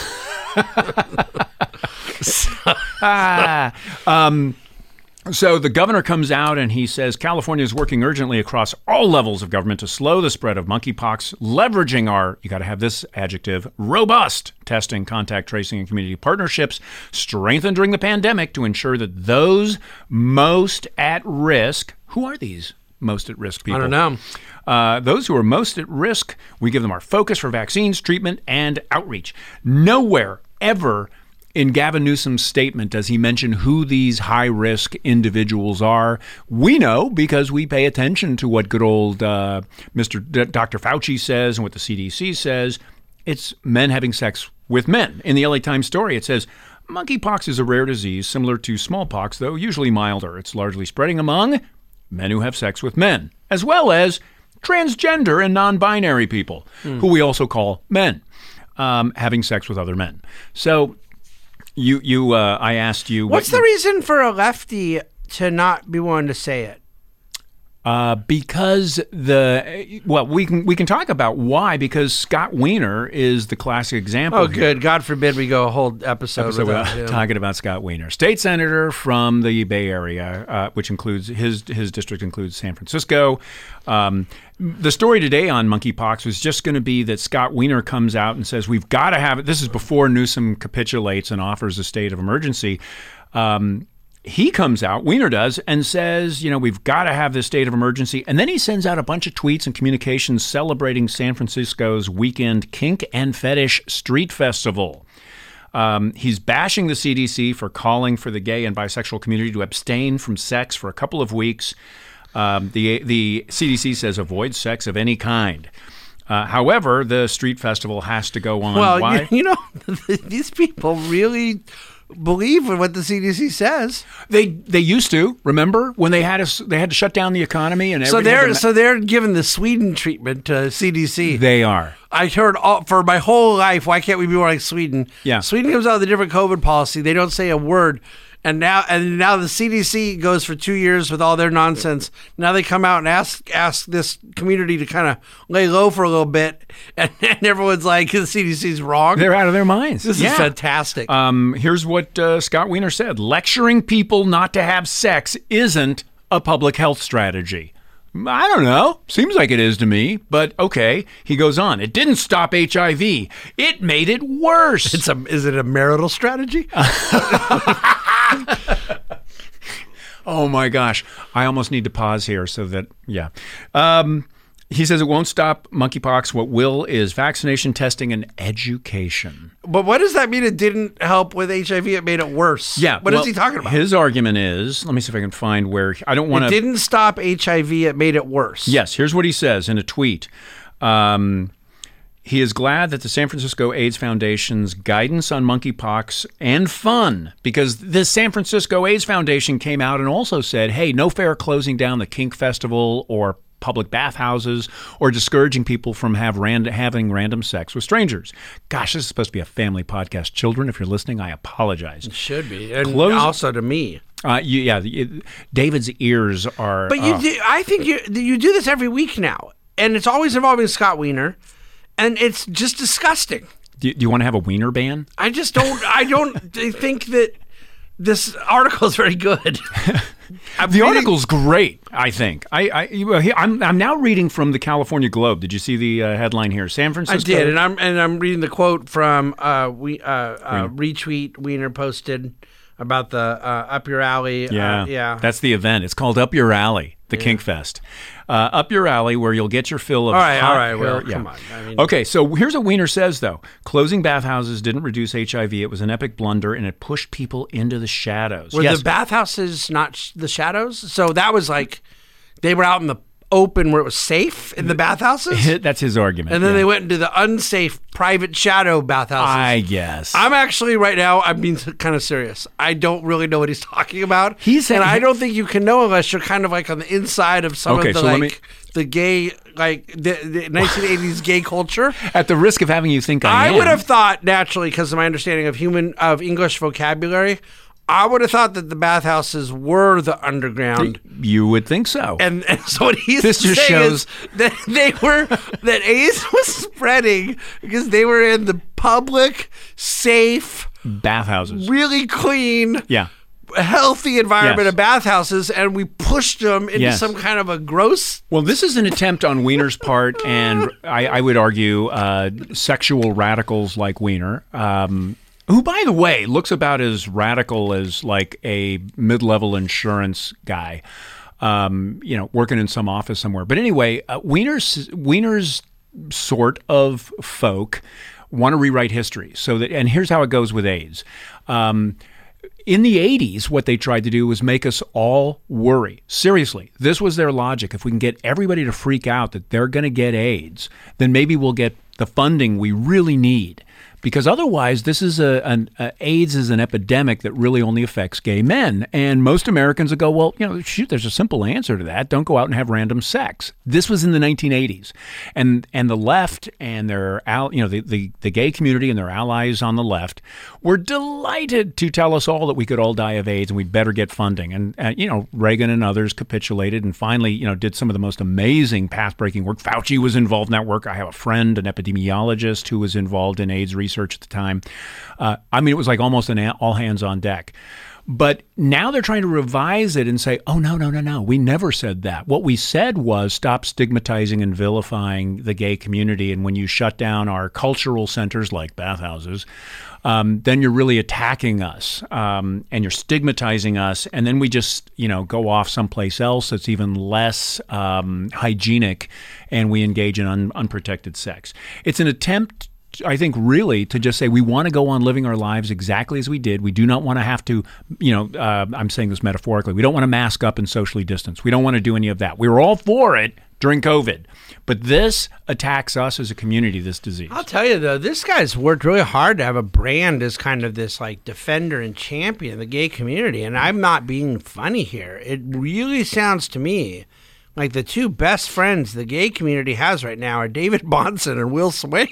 ah, um, So the governor comes out and he says California is working urgently across all levels of government to slow the spread of monkeypox, leveraging our, you got to have this adjective, robust testing, contact tracing, and community partnerships strengthened during the pandemic to ensure that those most at risk, who are these most at risk people? I don't know. Uh, those who are most at risk, we give them our focus for vaccines, treatment, and outreach. Nowhere ever in Gavin Newsom's statement does he mention who these high-risk individuals are. We know because we pay attention to what good old uh, Mister D- Doctor Fauci says and what the C D C says. It's men having sex with men. In the L A Times story, it says, monkeypox is a rare disease similar to smallpox, though usually milder. It's largely spreading among men who have sex with men, as well as transgender and non-binary people, mm. who we also call men, um, having sex with other men. So you, you, uh, I asked you... What's what the you, reason for a lefty to not be willing to say it? Uh, because the well, we can we can talk about why. Because Scott Wiener is the classic example. Oh, here. good. God forbid we go a whole episode, episode without without him. talking about Scott Wiener, state senator from the Bay Area, uh, which includes his his district includes San Francisco. Um, the story today on monkeypox was just going to be that Scott Wiener comes out and says we've got to have it. This is before Newsom capitulates and offers a state of emergency. Um, He comes out, Wiener does, and says, you know, we've got to have this state of emergency. And then he sends out a bunch of tweets and communications celebrating San Francisco's weekend Kink and Fetish Street Festival. Um, he's bashing the C D C for calling for the gay and bisexual community to abstain from sex for a couple of weeks. Um, the, the C D C says avoid sex of any kind. Uh, however, the street festival has to go on. Well, Why? You, you know, these people really believe in what the C D C says. They they used to, remember when they had us they had to shut down the economy and so everything. they're ma- so they're giving the Sweden treatment to C D C. They are. I heard all, for my whole life, why can't we be more like Sweden? Yeah. Sweden comes out with a different COVID policy. They don't say a word. And now and now the C D C goes for two years with all their nonsense. Now they come out and ask ask this community to kind of lay low for a little bit. And, and everyone's like, the C D C's wrong. They're out of their minds. This yeah. is fantastic. Um, here's what uh, Scott Wiener said. Lecturing people not to have sex isn't a public health strategy. I don't know. Seems like it is to me, but okay. He goes on. It didn't stop H I V. It made it worse. It's a, is it a marital strategy? Oh my gosh. I almost need to pause here so that, yeah. Um, he says it won't stop monkeypox. What will is vaccination, testing, and education. But what does that mean? It didn't help with H I V. It made it worse. Yeah. What well, is he talking about? His argument is, let me see if I can find where, I don't want It to. didn't stop H I V. It made it worse. Yes. Here's what he says in a tweet. Um, he is glad that the San Francisco AIDS Foundation's guidance on monkeypox and fun, because the San Francisco AIDS Foundation came out and also said, hey, no fair closing down the Kink Festival or public bathhouses or discouraging people from have ran- having random sex with strangers. Gosh, this is supposed to be a family podcast. Children, if you're listening, I apologize. It should be. And Close- also to me. Uh, you, yeah, it, David's ears are... But you uh, do, I think you you do this every week now. And it's always involving Scott Wiener. And it's just disgusting. do, do you want to have a wiener ban? I just don't, I don't think that this article is very good. The reading- article's great, I think. I, I, you- I'm, I'm now reading from the California Globe. Did you see the uh, headline here? San I Francisco. did, and I'm and I'm reading the quote from uh, we uh, uh, retweet Wiener posted about the uh, Up Your Alley. Yeah, uh, yeah. That's the event. It's called Up Your Alley, the Kink Fest. Uh, Up Your Alley, where you'll get your fill of All right, hot all right, well, hair- come on. I mean, Okay, so here's what Wiener says, though. Closing bathhouses didn't reduce H I V. It was an epic blunder, and it pushed people into the shadows. were Yes, the bathhouses not sh- the shadows? So that was like they were out in the open where it was safe in the bathhouses, that's his argument. and then yeah. they went into the unsafe private shadow bathhouses. I guess. I'm actually right now. I'm being kind of serious. I don't really know what he's talking about. He's and saying- I don't think you can know unless you're kind of like on the inside of some Okay, of the so let like me- the gay like the, the nineteen eighties gay culture. At the risk of having you think I, I am. would have thought naturally because of my understanding of human of English vocabulary. I would have thought that the bathhouses were the underground. You would think so. And, and so what he's This just saying shows- is that they were that AIDS was spreading because they were in the public, safe, Bathhouses. really clean, Yeah. healthy environment Yes. of bathhouses, and we pushed them into Yes. some kind of a gross. Well, this is an attempt on Wiener's part, and I, I would argue uh, sexual radicals like Wiener, um, who, by the way, looks about as radical as like a mid-level insurance guy. um, you know, working in some office somewhere. But anyway, uh, Wiener's Wiener's sort of folk want to rewrite history. So that, and here's how it goes with AIDS. Um, In the eighties, what they tried to do was make us all worry. Seriously, this was their logic. If we can get everybody to freak out that they're going to get AIDS, then maybe we'll get the funding we really need. Because otherwise, this is a, an a AIDS is an epidemic that really only affects gay men. And most Americans will go, well, you know, shoot, there's a simple answer to that. Don't go out and have random sex. This was in the nineteen eighties. And and the left and their, al- you know, the, the, the gay community and their allies on the left were delighted to tell us all that we could all die of AIDS and we'd better get funding. And, uh, you know, Reagan and others capitulated and finally, you know, did some of the most amazing path-breaking work. Fauci was involved in that work. I have a friend, an epidemiologist, who was involved in AIDS research at the time. Uh, I mean, it was like almost an all hands on deck. But now they're trying to revise it and say, oh, no, no, no, no. We never said that. What we said was stop stigmatizing and vilifying the gay community. And when you shut down our cultural centers like bathhouses, um, then you're really attacking us um, and you're stigmatizing us. And then we just, you know, go off someplace else that's even less um, hygienic and we engage in un- unprotected sex. It's an attempt, I think, really to just say we want to go on living our lives exactly as we did. We do not want to have to, you know, uh, I'm saying this metaphorically, we don't want to mask up and socially distance. We don't want to do any of that. We were all for it during COVID. But this attacks us as a community, this disease. I'll tell you, though, this guy's worked really hard to have a brand as kind of this, like, defender and champion of the gay community. And I'm not being funny here. It really sounds to me like the two best friends the gay community has right now are David Bahnsen and Will Swain.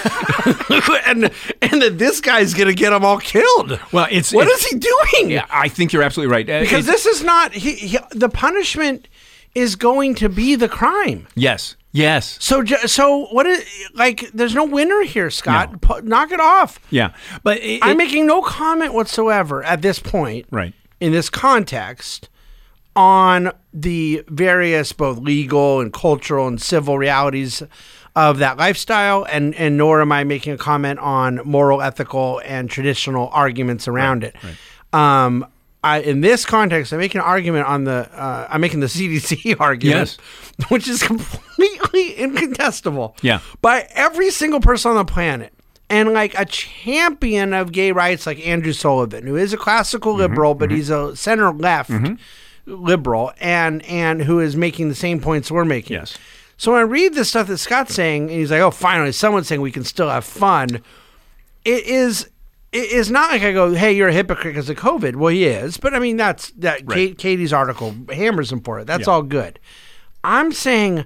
and and that this guy's going to get them all killed. Well, it's What it's, is he doing? Yeah, I think you're absolutely right. Uh, Because it's- this is not, he, he, the punishment is going to be the crime. Yes. Yes. So, ju- so what is, like, there's no winner here, Scott. No. Pu- knock it off. Yeah. But it, I'm it- making no comment whatsoever at this point, Right. in this context, on the various both legal and cultural and civil realities of that lifestyle, and, and nor am I making a comment on moral, ethical, and traditional arguments around Right, it. right. Um, I, in this context, I'm making an argument on the, uh, I'm making the C D C argument, Yes. which is completely incontestable Yeah. by every single person on the planet. And like a champion of gay rights like Andrew Sullivan, who is a classical Mm-hmm, liberal, but he's a center left liberal, and and who is making the same points we're making. Yes. So when I read the stuff that Scott's saying, and he's like, oh, finally, someone's saying we can still have fun. It is it is not like I go, hey, you're a hypocrite because of COVID. Well, he is. But I mean, that's that Right. Kate, Katie's article hammers him for it. That's Yeah. all good. I'm saying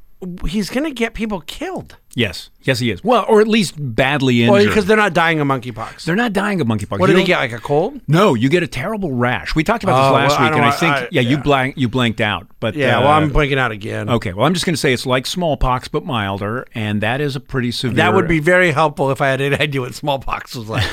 he's going to get people killed. Yes. Yes, he is. Well, or at least badly injured. Well, because they're not dying of monkeypox. They're not dying of monkeypox. What do You they don't- get, like a cold? No, you get a terrible rash. We talked about Oh, this last well, I week, don't and I want- think, I- yeah, you yeah. blank, you blanked out. But Yeah, uh, well, I'm blanking out again. okay. Well, I'm just going to say it's like smallpox, but milder, and that is a pretty severe. That would be very helpful if I had any idea what smallpox was like.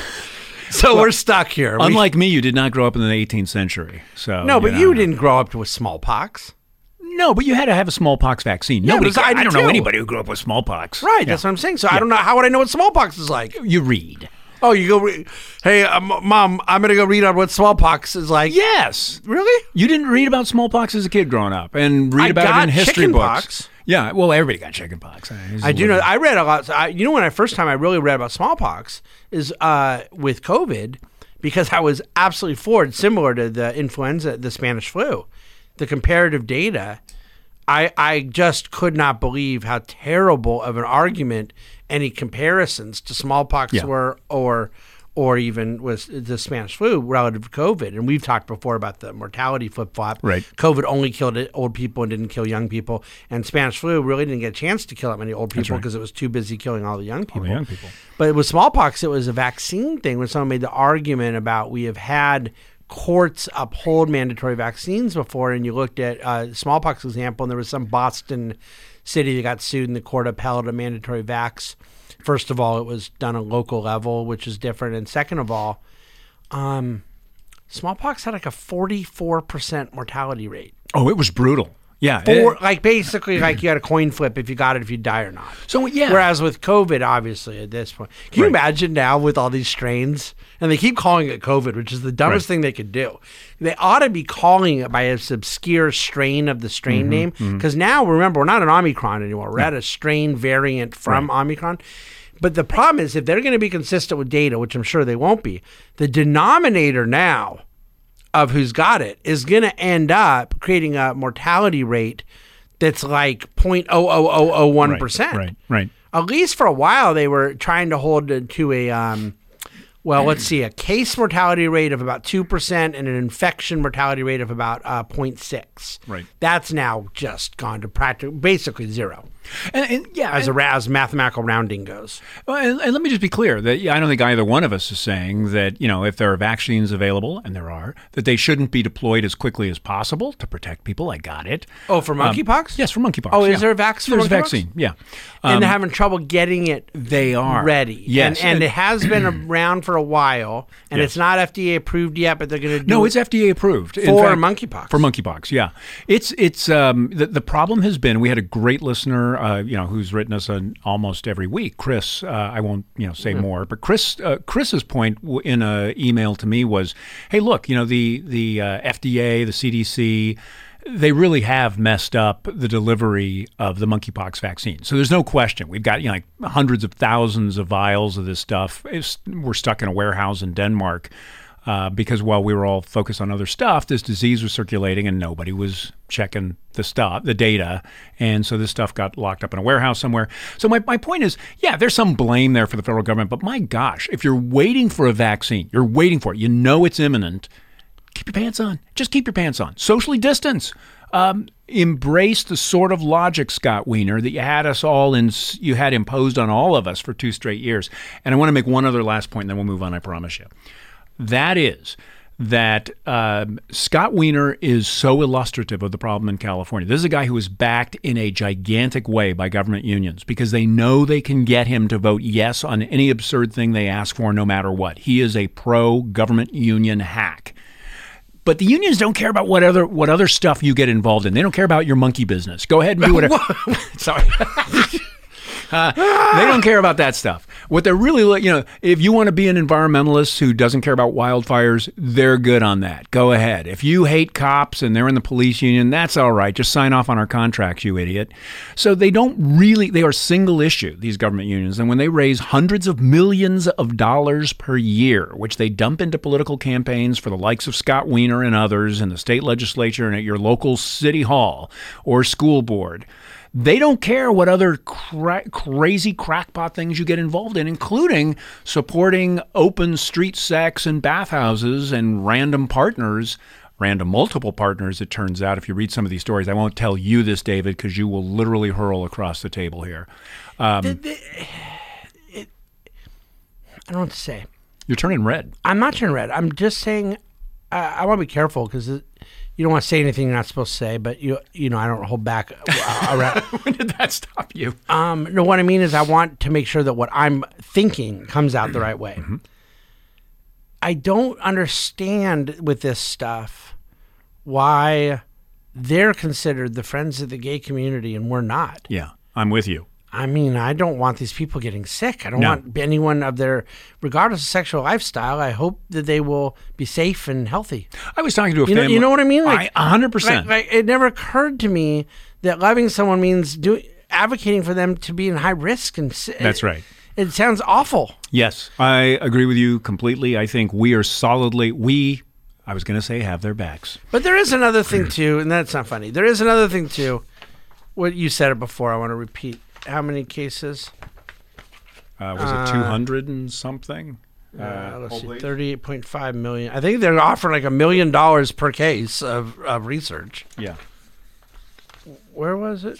So we're stuck here. We- Unlike me, you did not grow up in the eighteenth century. So no, but know. you didn't grow up with smallpox. No, but you had to have a smallpox vaccine. Nobody. because I I, did don't know too. anybody who grew up with smallpox. Right, Yeah. that's what I'm saying. So I don't know. How would I know what smallpox is like? You read. Oh, you go, re- hey, um, Mom, I'm going to go read on what smallpox is like. Yes. Really? You didn't read about smallpox as a kid growing up, and read I about got it in history chickenpox. books. Yeah. Well, everybody got chickenpox. I do know. I read a lot. I, you know, when I first time I really read about smallpox is uh, with COVID, because I was absolutely floored, similar to the influenza, the Spanish flu, the comparative data. I I just could not believe how terrible of an argument any comparisons to smallpox Yeah. were, or or even was the Spanish flu relative to COVID. And we've talked before about the mortality flip-flop. Right. COVID only killed old people and didn't kill young people. And Spanish flu really didn't get a chance to kill that many old people right. because it was too busy killing all the young people. the young people. But with smallpox, it was a vaccine thing when someone made the argument about we have had courts uphold mandatory vaccines before. And you looked at uh, smallpox example, and there was some Boston city that got sued and the court upheld a mandatory vax. First of all, it was done at local level, which is different. And second of all, um, smallpox had like a forty-four percent mortality rate. Oh, it was brutal. Yeah. For, it- like basically like you had a coin flip if you got it, if you die or not. so yeah. Whereas with COVID, obviously at this point, can you Right. imagine now with all these strains, and they keep calling it COVID, which is the dumbest Right. thing they could do. They ought to be calling it by a obscure strain of the strain Mm-hmm, name, because now remember we're not an Omicron anymore. We're at a strain variant from Omicron. But the problem is, if they're going to be consistent with data, which I'm sure they won't be, the denominator now of who's got it is going to end up creating a mortality rate that's like zero point zero zero zero zero one percent. Right, right. At least for a while, they were trying to hold it to a, um, well, let's see, a case mortality rate of about two percent and an infection mortality rate of about uh, zero point six. Right. That's now just gone to practically, basically zero. And, and yeah, As, and- a, as mathematical rounding goes. Well, and, and let me just be clear that yeah, I don't think either one of us is saying that, you know, if there are vaccines available, and there are, that they shouldn't be deployed as quickly as possible to protect people. I got it. Oh, for monkeypox? Yes, for monkeypox. Oh, is yeah. there a vax for There's a monkeypox? vaccine, yeah. and Um, they're having trouble getting it they are. ready. Yes. And, and it has been around for a while, and Yes. it's not F D A approved yet, but they're going to do No, it it's F D A approved. In for fact, monkeypox. For monkeypox, yeah. It's it's um, the the problem has been we had a great listener, uh, you know, who's written us an, almost every week. Chris, uh, I won't you know say more, but Chris uh, Chris's point w- in a email to me was, hey, look, you know, the the uh, F D A, the C D C. They really have messed up the delivery of the monkeypox vaccine. So there's no question. We've got you know, like hundreds of thousands of vials of this stuff. It's, we're stuck in a warehouse in Denmark uh, because while we were all focused on other stuff, this disease was circulating and nobody was checking the stuff, the data. And so this stuff got locked up in a warehouse somewhere. So my, my point is, yeah, there's some blame there for the federal government. But my gosh, if you're waiting for a vaccine, you're waiting for it, you know it's imminent, keep your pants on. Just keep your pants on. Socially distance. Um, embrace the sort of logic, Scott Wiener, that you had us all in, you had imposed on all of us for two straight years. And I want to make one other last point, and then we'll move on, I promise you. That is that um, Scott Wiener is so illustrative of the problem in California. This is a guy who is backed in a gigantic way by government unions because they know they can get him to vote yes on any absurd thing they ask for, no matter what. He is a pro-government union hack. But the unions don't care about what other what other stuff you get involved in. They don't care about your monkey business. Go ahead and do whatever. Sorry. Uh, they don't care about that stuff. What they're really, you know, if you want to be an environmentalist who doesn't care about wildfires, they're good on that. Go ahead. If you hate cops and they're in the police union, that's all right. Just sign off on our contracts, you idiot. So they don't really, they are single issue, these government unions. And when they raise hundreds of millions of dollars per year, which they dump into political campaigns for the likes of Scott Wiener and others in the state legislature and at your local city hall or school board, they don't care what other cra- crazy crackpot things you get involved in, including supporting open street sex and bathhouses and random partners, random multiple partners, it turns out. If you read some of these stories, I won't tell you this, David, because you will literally hurl across the table here. Um, The- the- it- I don't know what to say. you're turning red. I'm not turning red. I'm just saying I, I want to be careful because you don't want to say anything you're not supposed to say, but you you know I don't hold back uh, around. When did that stop you? Um, no, what I mean is I want to make sure that what I'm thinking comes out the right way. Mm-hmm. I don't understand with this stuff why they're considered the friends of the gay community and we're not. Yeah, I'm with you. I mean, I don't want these people getting sick. I don't No. want anyone of their, regardless of sexual lifestyle, I hope that they will be safe and healthy. I was talking to a You know, family. you know what I mean? I, one hundred percent. Like, like, it never occurred to me that loving someone means doing advocating for them to be in high risk. And si- That's right. It sounds awful. Yes, I agree with you completely. I think we are solidly, we, I was going to say, have their backs. But there is another thing too, and that's not funny. There is another thing too. What you said it before. I want to repeat. How many cases? Uh, was it two hundred and something? Uh, let's see, thirty-eight point five million. I think they're offering like a million dollars per case of, of research. Yeah. Where was it?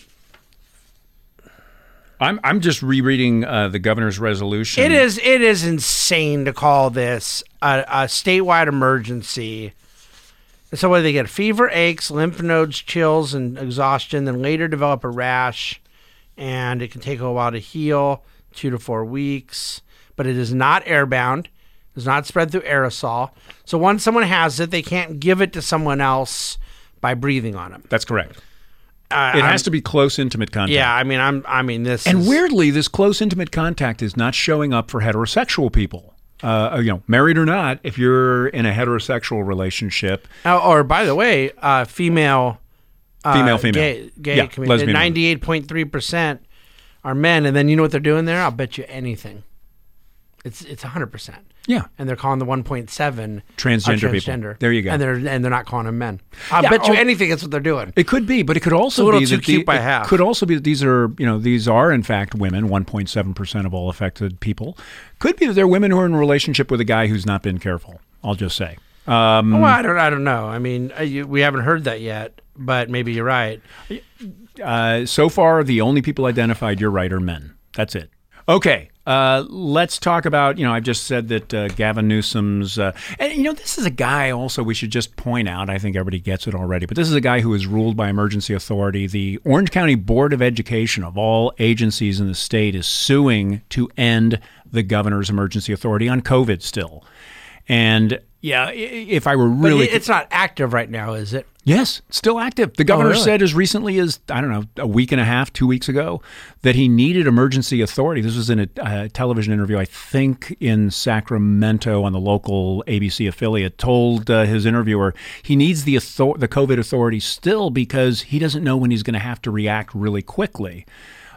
I'm I'm just rereading uh, the governor's resolution. It is it is insane to call this a, a statewide emergency. So what do they get? Fever, aches, lymph nodes, chills, and exhaustion, then later develop a rash, and it can take a while to heal, two to four weeks. But it is not airbound. It does not spread through aerosol. So once someone has it, they can't give it to someone else by breathing on them. That's correct. Uh, It I'm- has to be close, intimate contact. Yeah, I mean, I'm. I mean, this. And is, weirdly, this close, intimate contact is not showing up for heterosexual people. Uh, you know, married or not, if you're in a heterosexual relationship, Oh, or by the way, uh, female, uh, Female, female. gay, gay Yeah, community, lesbian. ninety-eight point three percent are men, and then you know what they're doing there? I'll bet you anything. It's it's one hundred percent. yeah, And they're calling the one point seven Transgender people. transgender. There you go. And they're and they're not calling them men. I Yeah, bet you oh- anything that's what they're doing. it could be, but it could also a little be too that cute the, by it half. could also be that these are, you know, these are in fact women. one point seven percent of all affected people. Could be that they're women who are in a relationship with a guy who's not been careful. I'll just say. Um, Well, I don't I don't know. I mean, uh, you, we haven't heard that yet, but maybe you're right. Uh, so far, the only people identified, you're right, are men. That's it. Okay, uh, let's talk about, you know, I've just said that uh, Gavin Newsom's, uh, and, you know, this is a guy also we should just point out, I think everybody gets it already, but this is a guy who is ruled by emergency authority. The Orange County Board of Education, of all agencies in the state, is suing to end the governor's emergency authority on COVID still. And, yeah, i- if I were But really... it- it's not active right now, is it? Yes, still active. The governor really? said as recently as, I don't know, a week and a half, two weeks ago, that he needed emergency authority. This was in a uh, television interview, I think, in Sacramento on the local A B C affiliate, told uh, his interviewer he needs the author- the COVID authority still because he doesn't know when he's going to have to react really quickly.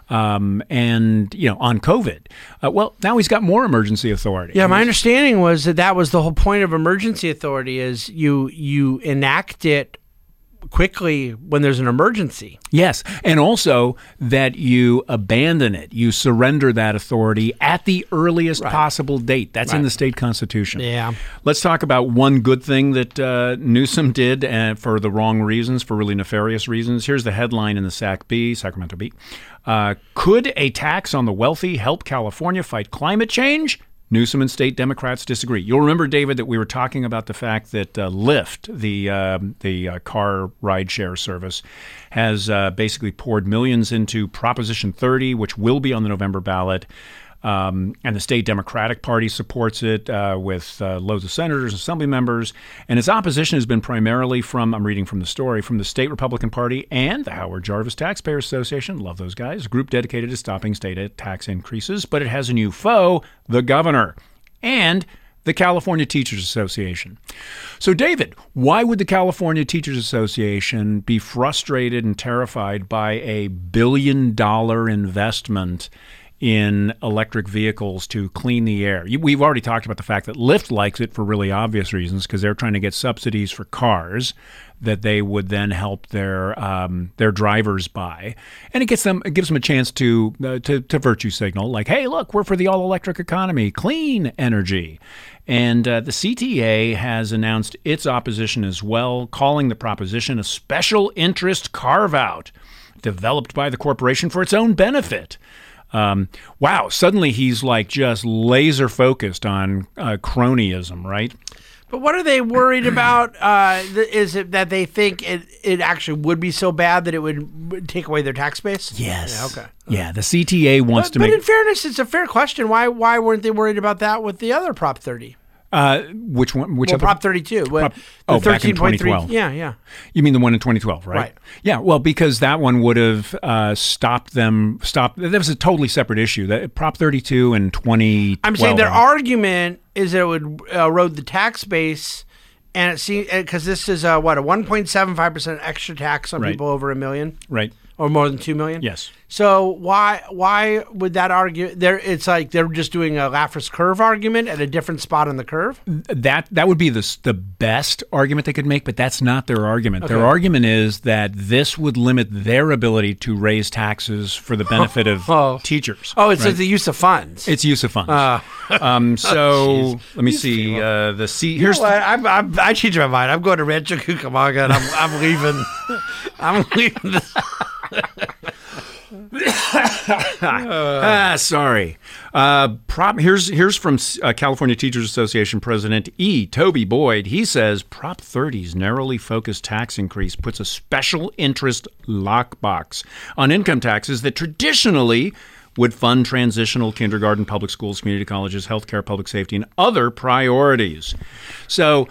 Um, and, you know, on COVID. Uh, well, now he's got more emergency authority. Yeah, my understanding was that that was the whole point of emergency authority is you you enact it quickly when there's an emergency. Yes, and also that you abandon it. You surrender that authority at the earliest possible date. That's in the state constitution. Yeah. Let's talk about one good thing that uh, Newsom did uh, for the wrong reasons, for really nefarious reasons. Here's the headline in the Sac Bee, Sacramento Bee. Uh, could a tax on the wealthy help California fight climate change? Newsom and state Democrats disagree. You'll remember, David, that we were talking about the fact that uh, Lyft, the uh, the uh, car rideshare service, has uh, basically poured millions into Proposition thirty, which will be on the November ballot. Um, and the state Democratic Party supports it uh, with uh, loads of senators and assembly members. And its opposition has been primarily from, I'm reading from the story, from the state Republican Party and the Howard Jarvis Taxpayers Association. Love those guys. A group dedicated to stopping state tax increases. But it has a new foe, the governor, and the California Teachers Association. So, David, why would the California Teachers Association be frustrated and terrified by a billion dollar investment in electric vehicles to clean the air? You- We've already talked about the fact that Lyft likes it for really obvious reasons because they're trying to get subsidies for cars that they would then help their um, their drivers buy, and it gets them it gives them a chance to uh, to to virtue signal like, hey, look, we're for the all electric economy, clean energy. And uh, the C T A has announced its opposition as well, calling the proposition a special interest carve out developed by the corporation for its own benefit. Um, wow, suddenly he's like just laser focused on uh, cronyism, right? But what are they worried about? Uh, th- is it that they think it, it actually would be so bad that it would take away their tax base? Yes. Yeah, okay. Yeah, the C T A wants But, to but make in fairness, it's a fair question. Why why weren't they worried about that with the other Prop thirty? uh, which one? Which Well, other- Prop thirty-two. Well, Prop- the oh, back in thirteen point three. twenty twelve. Yeah, yeah. You mean the one in twenty twelve, right? Right. Yeah. Well, because that one would have uh, stopped them. Stopped. That was a totally separate issue. That Prop thirty-two and twenty twelve. I'm saying their argument is that it would erode the tax base, and it seems because this is a, what a one point seven five percent extra tax on Right. people over a million Right. or more than two million. Yes. So why why would that argue? There, it's like they're just doing a Laffer's curve argument at a different spot on the curve. That that would be the s- the best argument they could make, but that's not their argument. Their Okay. argument is that this would limit their ability to raise taxes for the benefit of Oh. teachers. Oh, it's right? the use of funds. It's use of funds. Uh, um, so let me see. Uh, the C here's You know what? I'm, I'm, I change my mind. I'm going to Rancho Cucamonga, and I'm, I'm leaving. I'm leaving. This. ah, sorry. Uh, prop, here's here's from uh, California Teachers Association President E. Toby Boyd. He says Prop thirty's narrowly focused tax increase puts a special interest lockbox on income taxes that traditionally would fund transitional kindergarten, public schools, community colleges, healthcare, public safety, and other priorities. So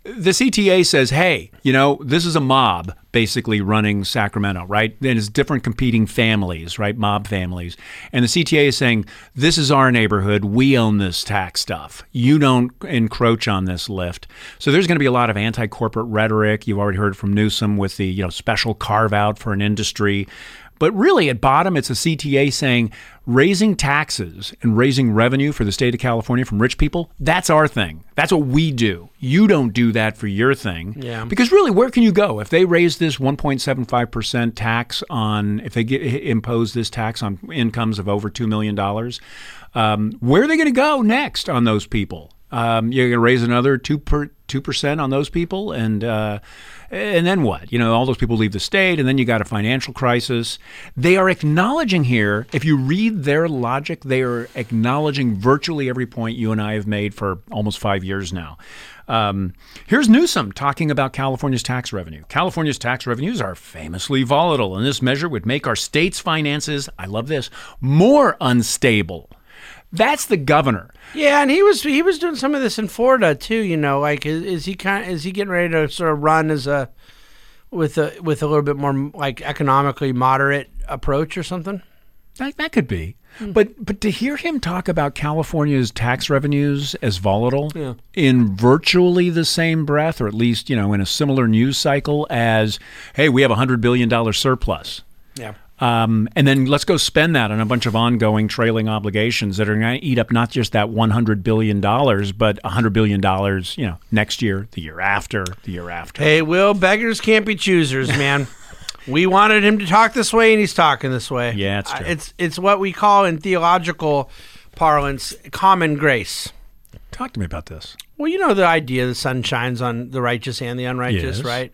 the C T A says, hey, you know, this is a mob basically running Sacramento, right? Then it's different competing families, right? Mob families. And the C T A is saying, this is our neighborhood. We own this tax stuff. You don't encroach on this lift. So there's going to be a lot of anti-corporate rhetoric. You've already heard from Newsom with the, you know, special carve out for an industry. But really, at bottom, it's a C T A saying raising taxes and raising revenue for the state of California from rich people, that's our thing. That's what we do. You don't do that for your thing. Yeah. Because really, where can you go? If they raise this one point seven five percent tax on, if they get, impose this tax on incomes of over two million dollars, um, where are they going to go next on those people? Um, you're going to raise another two per two percent on those people, and uh, and then what? You know, all those people leave the state, and then you got a financial crisis. They are acknowledging here, if you read their logic, they are acknowledging virtually every point you and I have made for almost five years now. Um, here's Newsom talking about California's tax revenue. California's tax revenues are famously volatile, and this measure would make our state's finances, I love this, more unstable. That's the governor. Yeah, and he was he was doing some of this in Florida too. You know, like is, is he kind of, is he getting ready to sort of run as a with a with a little bit more like economically moderate approach or something? That, that could be. Mm. But but to hear him talk about California's tax revenues as volatile yeah. in virtually the same breath, or at least, you know, in a similar news cycle as, hey, we have a one hundred billion dollars surplus. Yeah. Um, and then let's go spend that on a bunch of ongoing trailing obligations that are going to eat up not just that one hundred billion dollars, but one hundred billion dollars, you know, next year, the year after, the year after. Hey, Will, beggars can't be choosers, man. We wanted him to talk this way, and he's talking this way. Yeah, it's true. Uh, it's, it's what we call in theological parlance common grace. Talk to me about this. Well, you know the idea the sun shines on the righteous and the unrighteous, Yes. right?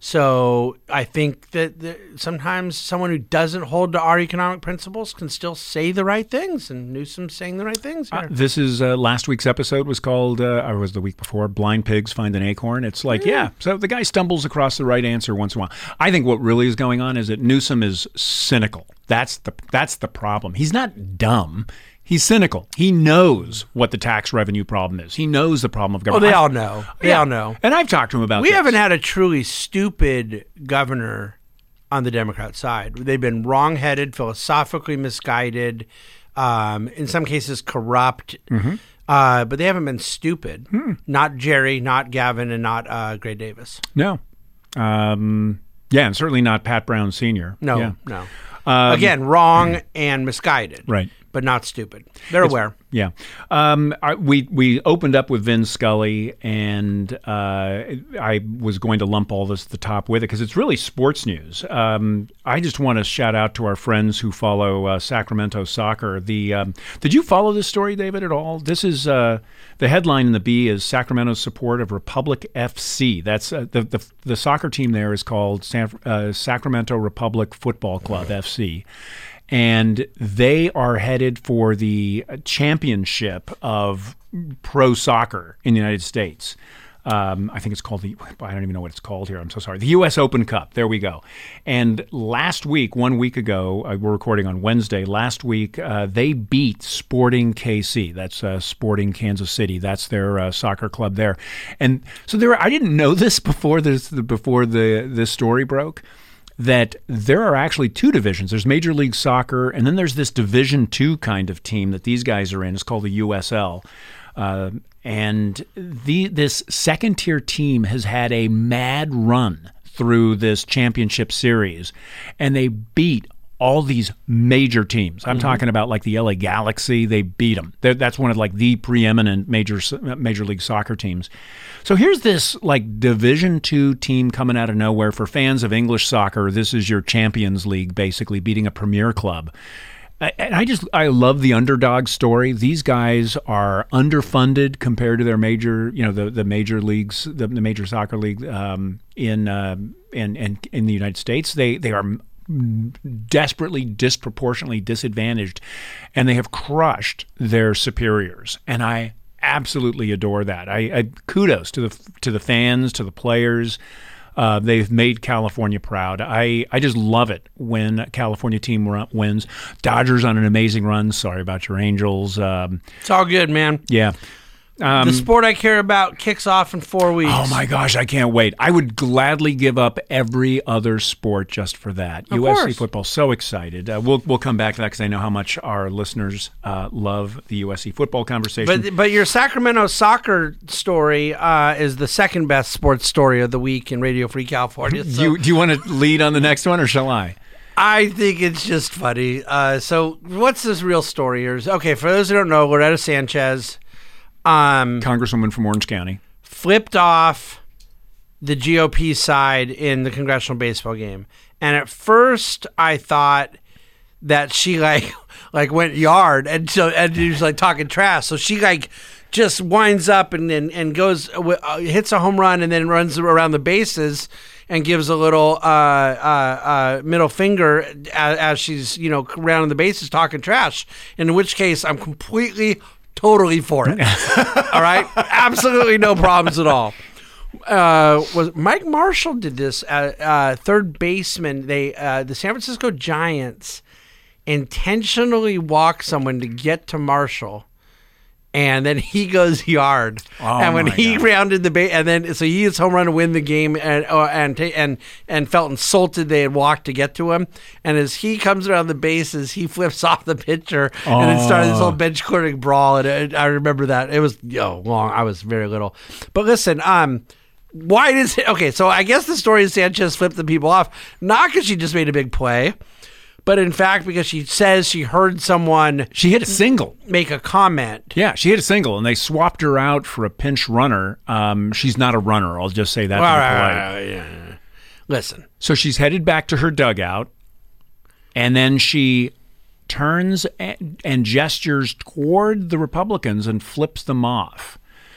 So I think that the, sometimes someone who doesn't hold to our economic principles can still say the right things, and Newsom's saying the right things here. Uh, this is uh, last week's episode was called, uh, or was the week before, Blind Pigs Find an Acorn. It's like, yeah. yeah, so the guy stumbles across the right answer once in a while. I think what really is going on is that Newsom is cynical. That's the that's the problem. He's not dumb. He's cynical. He knows what the tax revenue problem is. He knows the problem of Oh, government. they all know. They Yeah. all know. And I've talked to him about We this. haven't had a truly stupid governor on the Democrat side. They've been wrong-headed, philosophically misguided, um, in some cases corrupt, Mm-hmm. uh, but they haven't been stupid. Hmm. Not Jerry, not Gavin, and not uh, Gray Davis. No. Um, yeah, and certainly not Pat Brown Senior No, Yeah. no. Um, Again, wrong and misguided. Right. But not stupid. They're aware. Yeah. Um, I, we we opened up with Vin Scully, and uh, I was going to lump all this at the top with it because it's really sports news. Um, I just want to shout out to our friends who follow uh, Sacramento soccer. The um, Did you follow this story, David, at all? This is uh, the headline in the B is Sacramento's support of Republic F C. That's uh, the, the the soccer team there is called San, uh, Sacramento Republic Football Club, F C. And they are headed for the championship of pro soccer in the United States. Um, I think it's called the, I don't even know what it's called here. I'm so sorry. The U S Open Cup. There we go. And last week, one week ago, uh, we're recording on Wednesday. Last week, uh, they beat Sporting K C. That's uh, Sporting Kansas City. That's their uh, soccer club there. And so there, I didn't know this before this before the this story broke, that there are actually two divisions. There's Major League Soccer, and then there's this Division Two kind of team that these guys are in. It's called the U S L. Uh, and the this second-tier team has had a mad run through this championship series, and they beat all these major teams. I'm mm-hmm. talking about like the L A Galaxy. They beat them. They're, that's one of like the preeminent major major league soccer teams. So here's this like Division Two team coming out of nowhere. For fans of English soccer, this is your Champions League, basically beating a premier club. And I just I love the underdog story. These guys are underfunded compared to their major, you know, the, the major leagues, the, the major soccer league um, in, uh, in in in the United States. They they are desperately, disproportionately disadvantaged, and they have crushed their superiors. And I absolutely adore that. I, I kudos to the to the fans, to the players. Uh, they've made California proud. I, I just love it when a California team run, wins. Dodgers on an amazing run. Sorry about your Angels. Um, It's all good, man. yeah. Um, the sport I care about kicks off in four weeks. Oh my gosh, I can't wait. I would gladly give up every other sport just for that. Of U S C course. football, so excited. Uh, we'll we'll come back to that because I know how much our listeners uh, love the U S C football conversation. But but your Sacramento soccer story uh, is the second best sports story of the week in Radio Free California. So do you, do you want to lead on the next one, or shall I? I think it's just funny. Uh, so what's this real story here? Okay, for those who don't know, Loretta Sanchez um, Congresswoman from Orange County. flipped off the G O P side in the congressional baseball game. And at first I thought that she like like went yard and so and she was like talking trash. So she like just winds up and and, and goes uh, hits a home run and then runs around the bases and gives a little uh, uh, uh, middle finger as, as she's, you know, around the bases talking trash. In which case, I'm completely, totally for it. All right, absolutely no problems at all. Uh, was Mike Marshall did this? Uh, uh, third baseman. They uh, the San Francisco Giants intentionally walk someone to get to Marshall. And then he goes yard, Oh, and when my he God. rounded the base, and then so he hits home run to win the game, and uh, and ta- and and felt insulted they had walked to get to him. And as he comes around the bases, he flips off the pitcher, and it started this whole bench clearing brawl. And it, I remember that it was yo long. I was very little, but listen, um. Why does it? Okay, so I guess the story is Sanchez flipped the people off, not because she just made a big play, but in fact because she says she heard someone She hit a single. make a comment. Yeah, she hit a single, and they swapped her out for a pinch runner. Um, she's not a runner. I'll just say that. to All be right, polite. all right, yeah, yeah. Listen, So she's headed back to her dugout, and then she turns and, and gestures toward the Republicans and flips them off.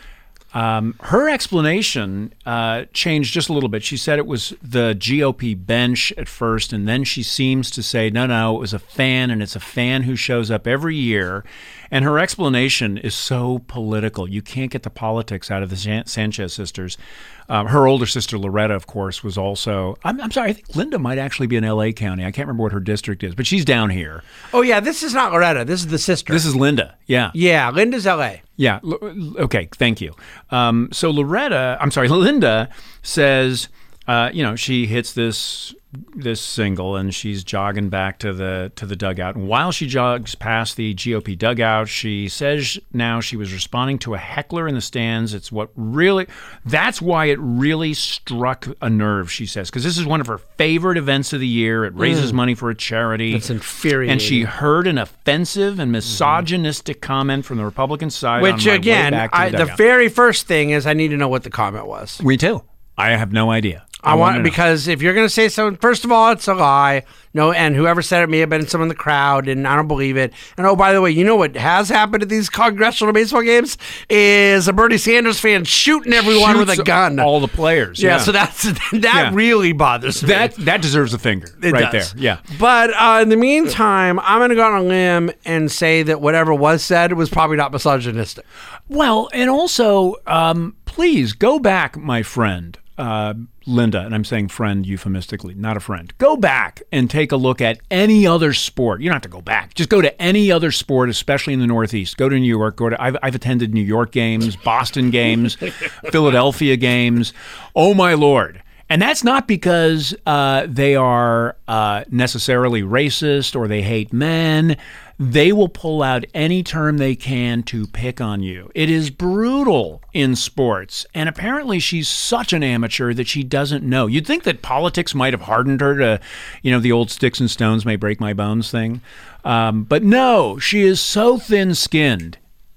Um, her explanation uh, changed just a little bit. She said it was the G O P bench at first, and then she seems to say, no, no, it was a fan, and it's a fan who shows up every year. And her explanation is so political. You can't get the politics out of the San- Sanchez sisters. Um, her older sister, Loretta, of course, was also, I'm, I'm sorry, I think Linda might actually be in L A County. I can't remember what her district is, but she's down here. oh yeah, this is not Loretta. This is the sister. This is Linda, yeah. yeah, Linda's L A. Yeah. L- Okay. Thank you. Um, so Loretta, I'm sorry, Linda says, uh, you know, she hits this this single and she's jogging back to the to the dugout. And while she jogs past the G O P dugout, she says now she was responding to a heckler in the stands. It's what really, that's why it really struck a nerve, she says, because this is one of her favorite events of the year. It raises money for a charity. It's infuriating. And she heard an offensive and misogynistic comment from the Republican side. Which on my way again, back to I, the, the dugout. very first thing is I need to know what the comment was. Me too. I have no idea. I, wanna want know. because if you're going to say something, first of all, it's a lie. No, and whoever said it may have been someone in the crowd, and I don't believe it. And oh, by the way, you know what has happened at these congressional baseball games is a Bernie Sanders fan shooting everyone with a Shoots gun. all the players. yeah, Yeah, so that's that Yeah. really bothers me. that that deserves a finger It right does. there. Yeah. But uh, in the meantime, I'm going to go on a limb and say that whatever was said was probably not misogynistic. Well, and also, um, please go back, my friend. Uh, Linda, and I'm saying friend euphemistically, not a friend. Go back and take a look at any other sport. You don't have to go back. Just go to any other sport, especially in the Northeast. Go to New York. Go to. I've, I've attended New York games, Boston games, Philadelphia games. Oh my Lord! And that's not because uh, they are uh, necessarily racist or they hate men. They will pull out any term they can to pick on you. It is brutal in sports. And apparently she's such an amateur that she doesn't know. You'd think that politics might have hardened her to, you know, the old sticks and stones may break my bones thing. Um, but no, she is so thin-skinned.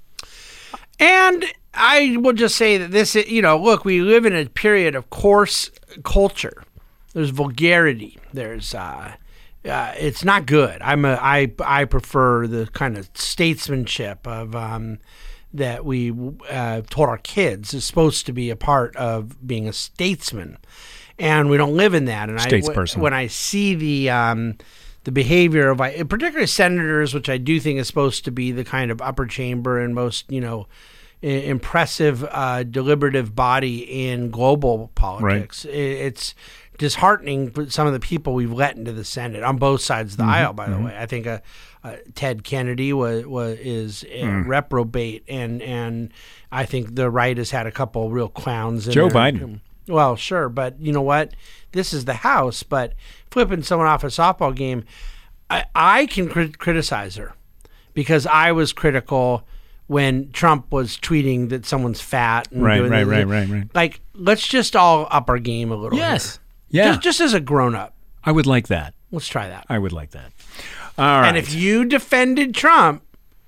And I will just say that this, you know, look, we live in a period of coarse culture. There's vulgarity. There's, uh, uh, it's not good. I'm a, I, I prefer the kind of statesmanship of, um, that we uh, told our kids is supposed to be a part of being a statesman, and we don't live in that. And Statesperson. I, when I see the, um, the behavior of, particularly senators, which I do think is supposed to be the kind of upper chamber and most, you know, impressive, uh, deliberative body in global politics. Right. It's disheartening for some of the people we've let into the Senate on both sides of the mm-hmm. aisle. By mm-hmm. the way, I think uh, uh, Ted Kennedy was was is a mm. reprobate, and and I think the right has had a couple real clowns. In Joe there. Biden. Well, sure, but you know what? This is the House. But flipping someone off a softball game, I, I can crit- criticize her because I was critical when Trump was tweeting that someone's fat. And right, doing right, the, right, right, right. Like, let's just all up our game a little. Yes. Here. Yeah. Just, just as a grown-up. I would like that. Let's try that. I would like that. All right. And if you defended Trump,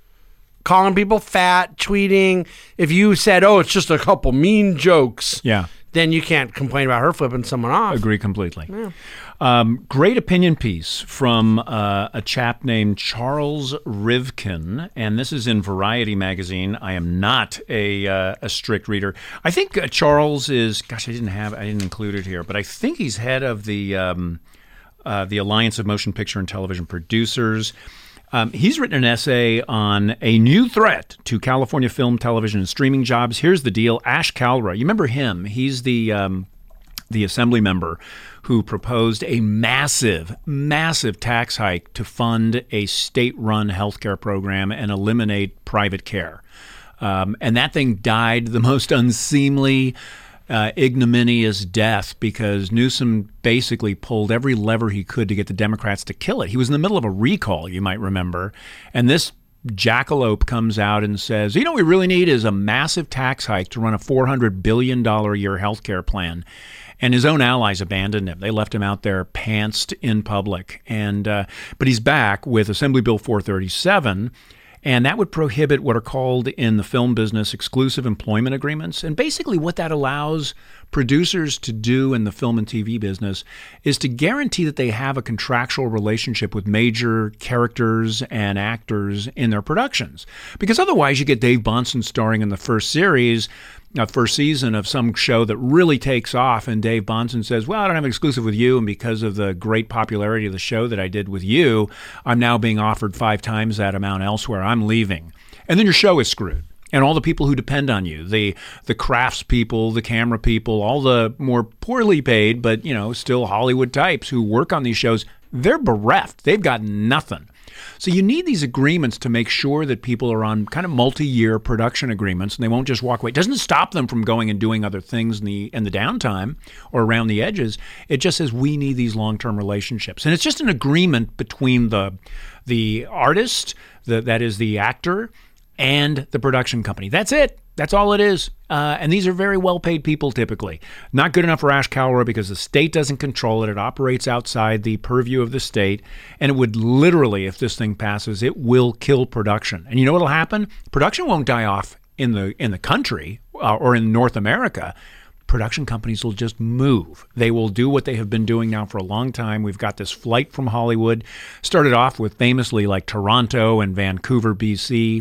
calling people fat, tweeting, if you said, oh, it's just a couple mean jokes, yeah, then you can't complain about her flipping someone off. Agree completely. Yeah. Um, great opinion piece from uh, a chap named Charles Rivkin, and this is in Variety magazine. I am not a uh, a strict reader. I think uh, Charles is. Gosh, I didn't have. I didn't include it here, but I think he's head of the um, uh, the Alliance of Motion Picture and Television Producers. Um, he's written an essay on a new threat to California film, television, and streaming jobs. Here's the deal. Ash Kalra, you remember him? He's the um, the assembly member who proposed a massive, massive tax hike to fund a state-run healthcare program and eliminate private care. Um, and that thing died the most unseemly, Uh, ignominious death because Newsom basically pulled every lever he could to get the Democrats to kill it. He was in the middle of a recall, you might remember, and this jackalope comes out and says, you know what we really need is a massive tax hike to run a four hundred billion dollars a year health care plan. And his own allies abandoned him. They left him out there pantsed in public. And uh, but he's back with Assembly Bill four thirty-seven, and that would prohibit what are called in the film business exclusive employment agreements. And basically what that allows producers to do in the film and T V business is to guarantee that they have a contractual relationship with major characters and actors in their productions. Because otherwise you get Dave Bahnsen starring in the first series, uh, first season of some show that really takes off, and Dave Bahnsen says, well, I don't have an exclusive with you, and because of the great popularity of the show that I did with you, I'm now being offered five times that amount elsewhere. I'm leaving. And then your show is screwed. And all the people who depend on you, the the crafts people, the camera people, all the more poorly paid, but, you know, still Hollywood types who work on these shows, they're bereft. They've got nothing. So you need these agreements to make sure that people are on kind of multi-year production agreements and they won't just walk away. It doesn't stop them from going and doing other things in the in the downtime or around the edges. It just says we need these long-term relationships. And it's just an agreement between the the artist, the, that is the actor, and the production company. That's it. That's all it is. Uh, and these are very well-paid people typically. Not good enough for Ash Kalra because the state doesn't control it. It operates outside the purview of the state. And it would literally, if this thing passes, it will kill production. And you know what will happen? Production won't die off in the in the country uh, or in North America. Production companies will just move. They will do what they have been doing now for a long time. We've got this flight from Hollywood. Started off with famously like Toronto and Vancouver, B C,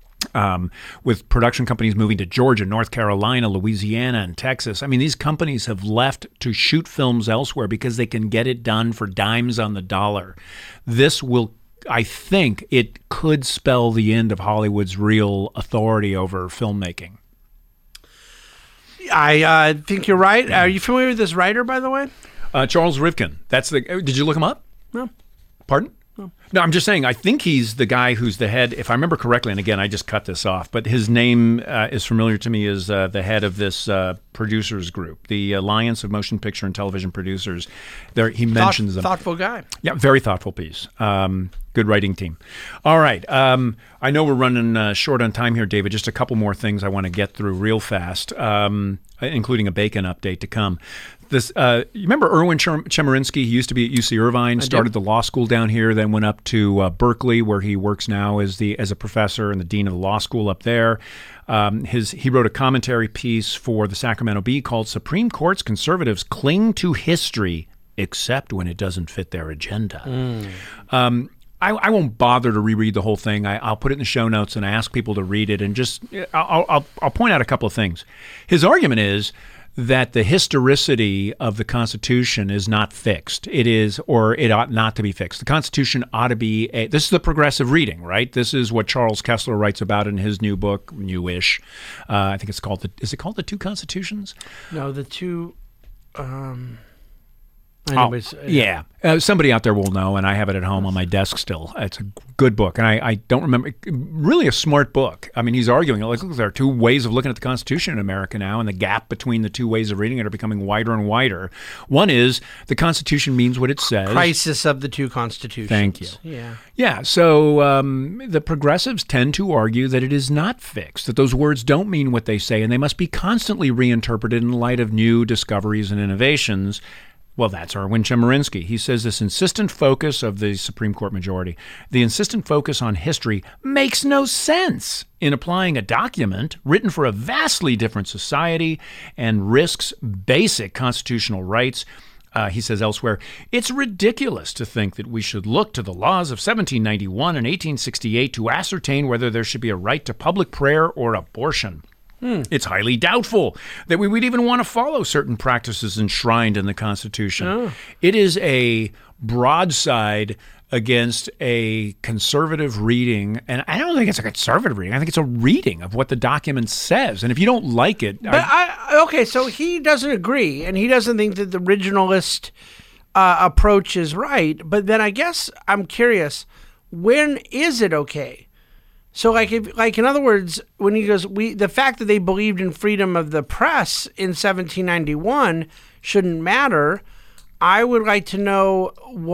Um, with production companies moving to Georgia, North Carolina, Louisiana, and Texas. I mean, these companies have left to shoot films elsewhere because they can get it done for dimes on the dollar. This will, I think, it could spell the end of Hollywood's real authority over filmmaking. I uh, think you're right. Are you familiar with this writer, by the way? Uh, Charles Rivkin. That's the. Did you look him up? No. Pardon? No. no, I'm just saying, I think he's the guy who's the head, if I remember correctly, and again, I just cut this off, but his name uh, is familiar to me as uh, the head of this uh, producers group, the Alliance of Motion Picture and Television Producers. There, he mentions Thought, them. Thoughtful guy. Yeah, very thoughtful piece. Um, good writing team. All right. Um, I know we're running uh, short on time here, David. Just a couple more things I want to get through real fast, um, including a Bacon update to come. This, uh, you remember Erwin Chemerinsky? He used to be at U C Irvine, started the law school down here, then went up to uh, Berkeley, where he works now as the as a professor and the dean of the law school up there. Um, his he wrote a commentary piece for the Sacramento Bee called "Supreme Court's Conservatives Cling to History Except When It Doesn't Fit Their Agenda." Mm. Um, I, I won't bother to reread the whole thing. I, I'll put it in the show notes and ask people to read it, and just I'll, I'll I'll point out a couple of things. His argument is that the historicity of the Constitution is not fixed. It is, or it ought not to be fixed. The Constitution ought to be a, this is the progressive reading, right? This is what Charles Kessler writes about in his new book, newish. Uh, I think it's called, the, is it called The Two Constitutions? No, the two, um... I know, Oh, but it's- yeah. Uh, somebody out there will know, and I have it at home on my desk still. It's a good book, and I, I don't remember. Really a smart book. I mean, he's arguing, like, look, there are two ways of looking at the Constitution in America now, and the gap between the two ways of reading it are becoming wider and wider. One is the Constitution means what it says. Crisis of the two constitutions. Thank you. Yeah. Yeah, so um, the progressives tend to argue that it is not fixed, that those words don't mean what they say, and they must be constantly reinterpreted in light of new discoveries and innovations. Well, that's Erwin Chemerinsky. He says this insistent focus of the Supreme Court majority, the insistent focus on history makes no sense in applying a document written for a vastly different society and risks basic constitutional rights. Uh, he says elsewhere, it's ridiculous to think that we should look to the laws of seventeen ninety-one and eighteen sixty-eight to ascertain whether there should be a right to public prayer or abortion. Hmm. It's highly doubtful that we would even want to follow certain practices enshrined in the Constitution. Oh. It is a broadside against a conservative reading, and I don't think it's a conservative reading. I think it's a reading of what the document says. And if you don't like it, but I, I, okay, so he doesn't agree, and he doesn't think that the originalist uh, approach is right. But then I guess I'm curious, when is it okay? So, like, if, like in other words, when he goes, we the fact that they believed in freedom of the press in seventeen ninety-one shouldn't matter. I would like to know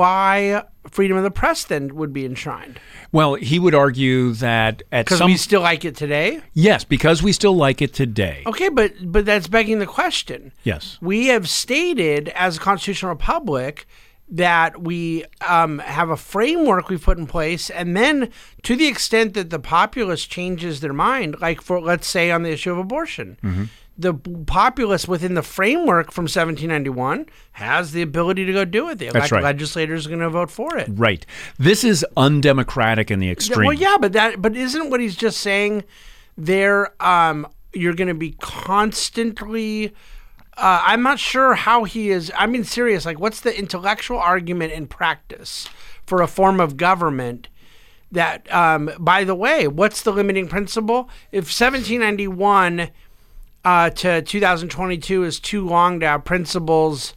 why freedom of the press then would be enshrined. Well, he would argue that at because some we still like it today. Yes, because we still like it today. Okay, but but that's begging the question. Yes, we have stated as a constitutional republic that we um, have a framework we've put in place, and then to the extent that the populace changes their mind, like for let's say on the issue of abortion, mm-hmm. the populace within the framework from seventeen ninety-one has the ability to go do it. The elected right. legislators are going to vote for it. Right. This is undemocratic in the extreme. Well, yeah, but that but isn't what he's just saying there? Um, you're going to be constantly. Uh, I'm not sure how he is. I mean, serious. Like, what's the intellectual argument in practice for a form of government that, um, by the way, what's the limiting principle? If seventeen ninety-one uh, to two thousand twenty-two is too long to have principles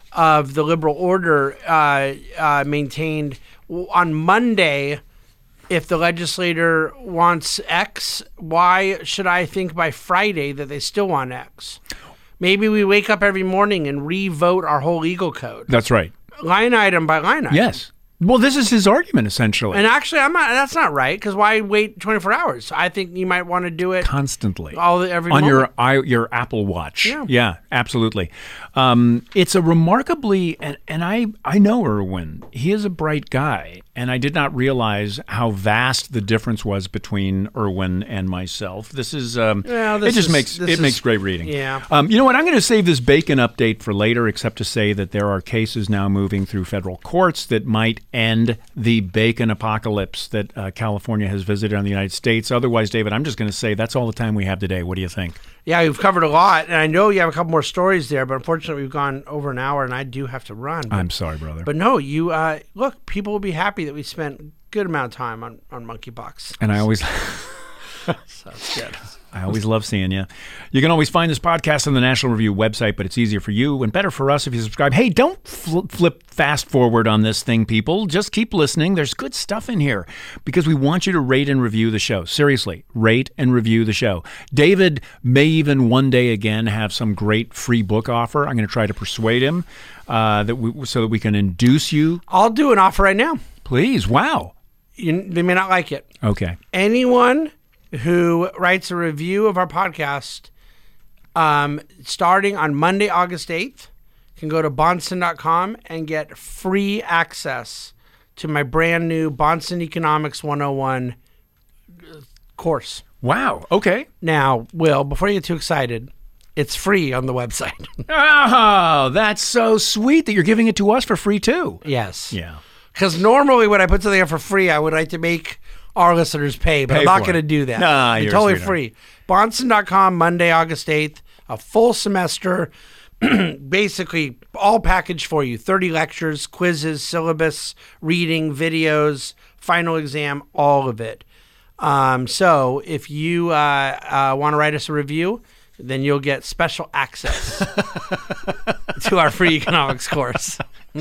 of the liberal order uh, uh, maintained, on Monday, if the legislator wants X, why should I think by Friday that they still want X? Maybe we wake up every morning and re-vote our whole legal code. That's right. Line item by line item. Yes. Well, this is his argument, essentially. And actually, I'm not. That's not right, because why wait twenty-four hours? I think you might want to do it constantly, all the, every on moment. your i your Apple Watch. Yeah, yeah, absolutely. Um, it's a remarkably, and, and I I know Erwin. He is a bright guy, and I did not realize how vast the difference was between Erwin and myself. This is um, well, this it just is, makes it is, makes great reading. Yeah. Um, you know what? I'm going to save this bacon update for later, except to say that there are cases now moving through federal courts that might end the bacon apocalypse that uh, California has visited on the United States. Otherwise, David, I'm just going to say that's all the time we have today. What do you think? Yeah, we've covered a lot, and I know you have a couple more stories there, but unfortunately, we've gone over an hour, and I do have to run. But, I'm sorry, brother. But no, you uh, look, people will be happy that we spent a good amount of time on, on monkeypox. And I always... So that's good. I always love seeing you. You can always find this podcast on the National Review website, but it's easier for you and better for us if you subscribe. Hey, don't fl- flip fast forward on this thing, people. Just keep listening. There's good stuff in here because we want you to rate and review the show. Seriously, rate and review the show. David may even one day again have some great free book offer. I'm going to try to persuade him uh, that we, so that we can induce you. I'll do an offer right now. Please. Wow. You, they may not like it. Okay. Anyone who writes a review of our podcast um, starting on Monday, August eighth, can go to Bahnsen dot com and get free access to my brand new Bahnsen Economics one oh one course. Wow. Okay. Now, Will, before you get too excited, it's free on the website. Oh, that's so sweet that you're giving it to us for free too. Yes. Yeah. Because normally when I put something up for free, I would like to make our listeners pay, but Pay I'm not for going to it. do that. Nah, it's you're totally a sweetheart. free. Bahnsen dot com, Monday, August eighth. a full semester, basically all packaged for you. thirty lectures, quizzes, syllabus, reading, videos, final exam, all of it. Um, so if you uh, uh, want to write us a review, then you'll get special access to our free economics course.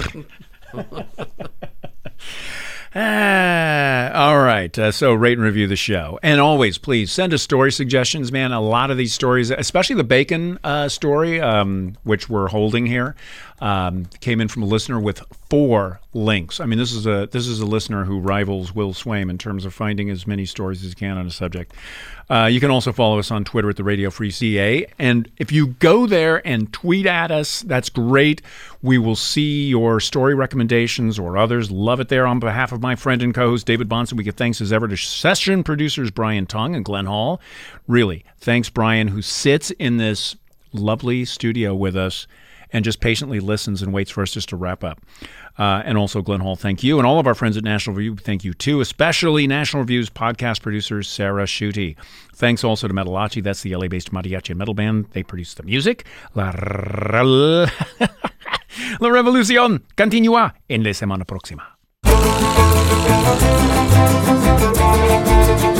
Ah, all right. Uh, so rate and review the show. And always, please, send us story suggestions, man. A lot of these stories, especially the bacon uh, story, um, which we're holding here, um, came in from a listener with four links. I mean, this is a this is a listener who rivals Will Swaim in terms of finding as many stories as he can on a subject. Uh, you can also follow us on Twitter at the Radio Free C A. And if you go there and tweet at us, that's great. We will see your story recommendations or others. Love it there. On behalf of my friend and co-host David Bahnsen, we give thanks as ever to session producers Brian Tung and Glenn Hall. Really, thanks, Brian, who sits in this lovely studio with us and just patiently listens and waits for us just to wrap up. Uh, and also, Glenn Hall, thank you. And all of our friends at National Review, thank you too, especially National Review's podcast producer, Sarah Schutte. Thanks also to Metalachi. That's the L A-based mariachi metal band. They produce the music. La, La revolución continúa en la semana próxima.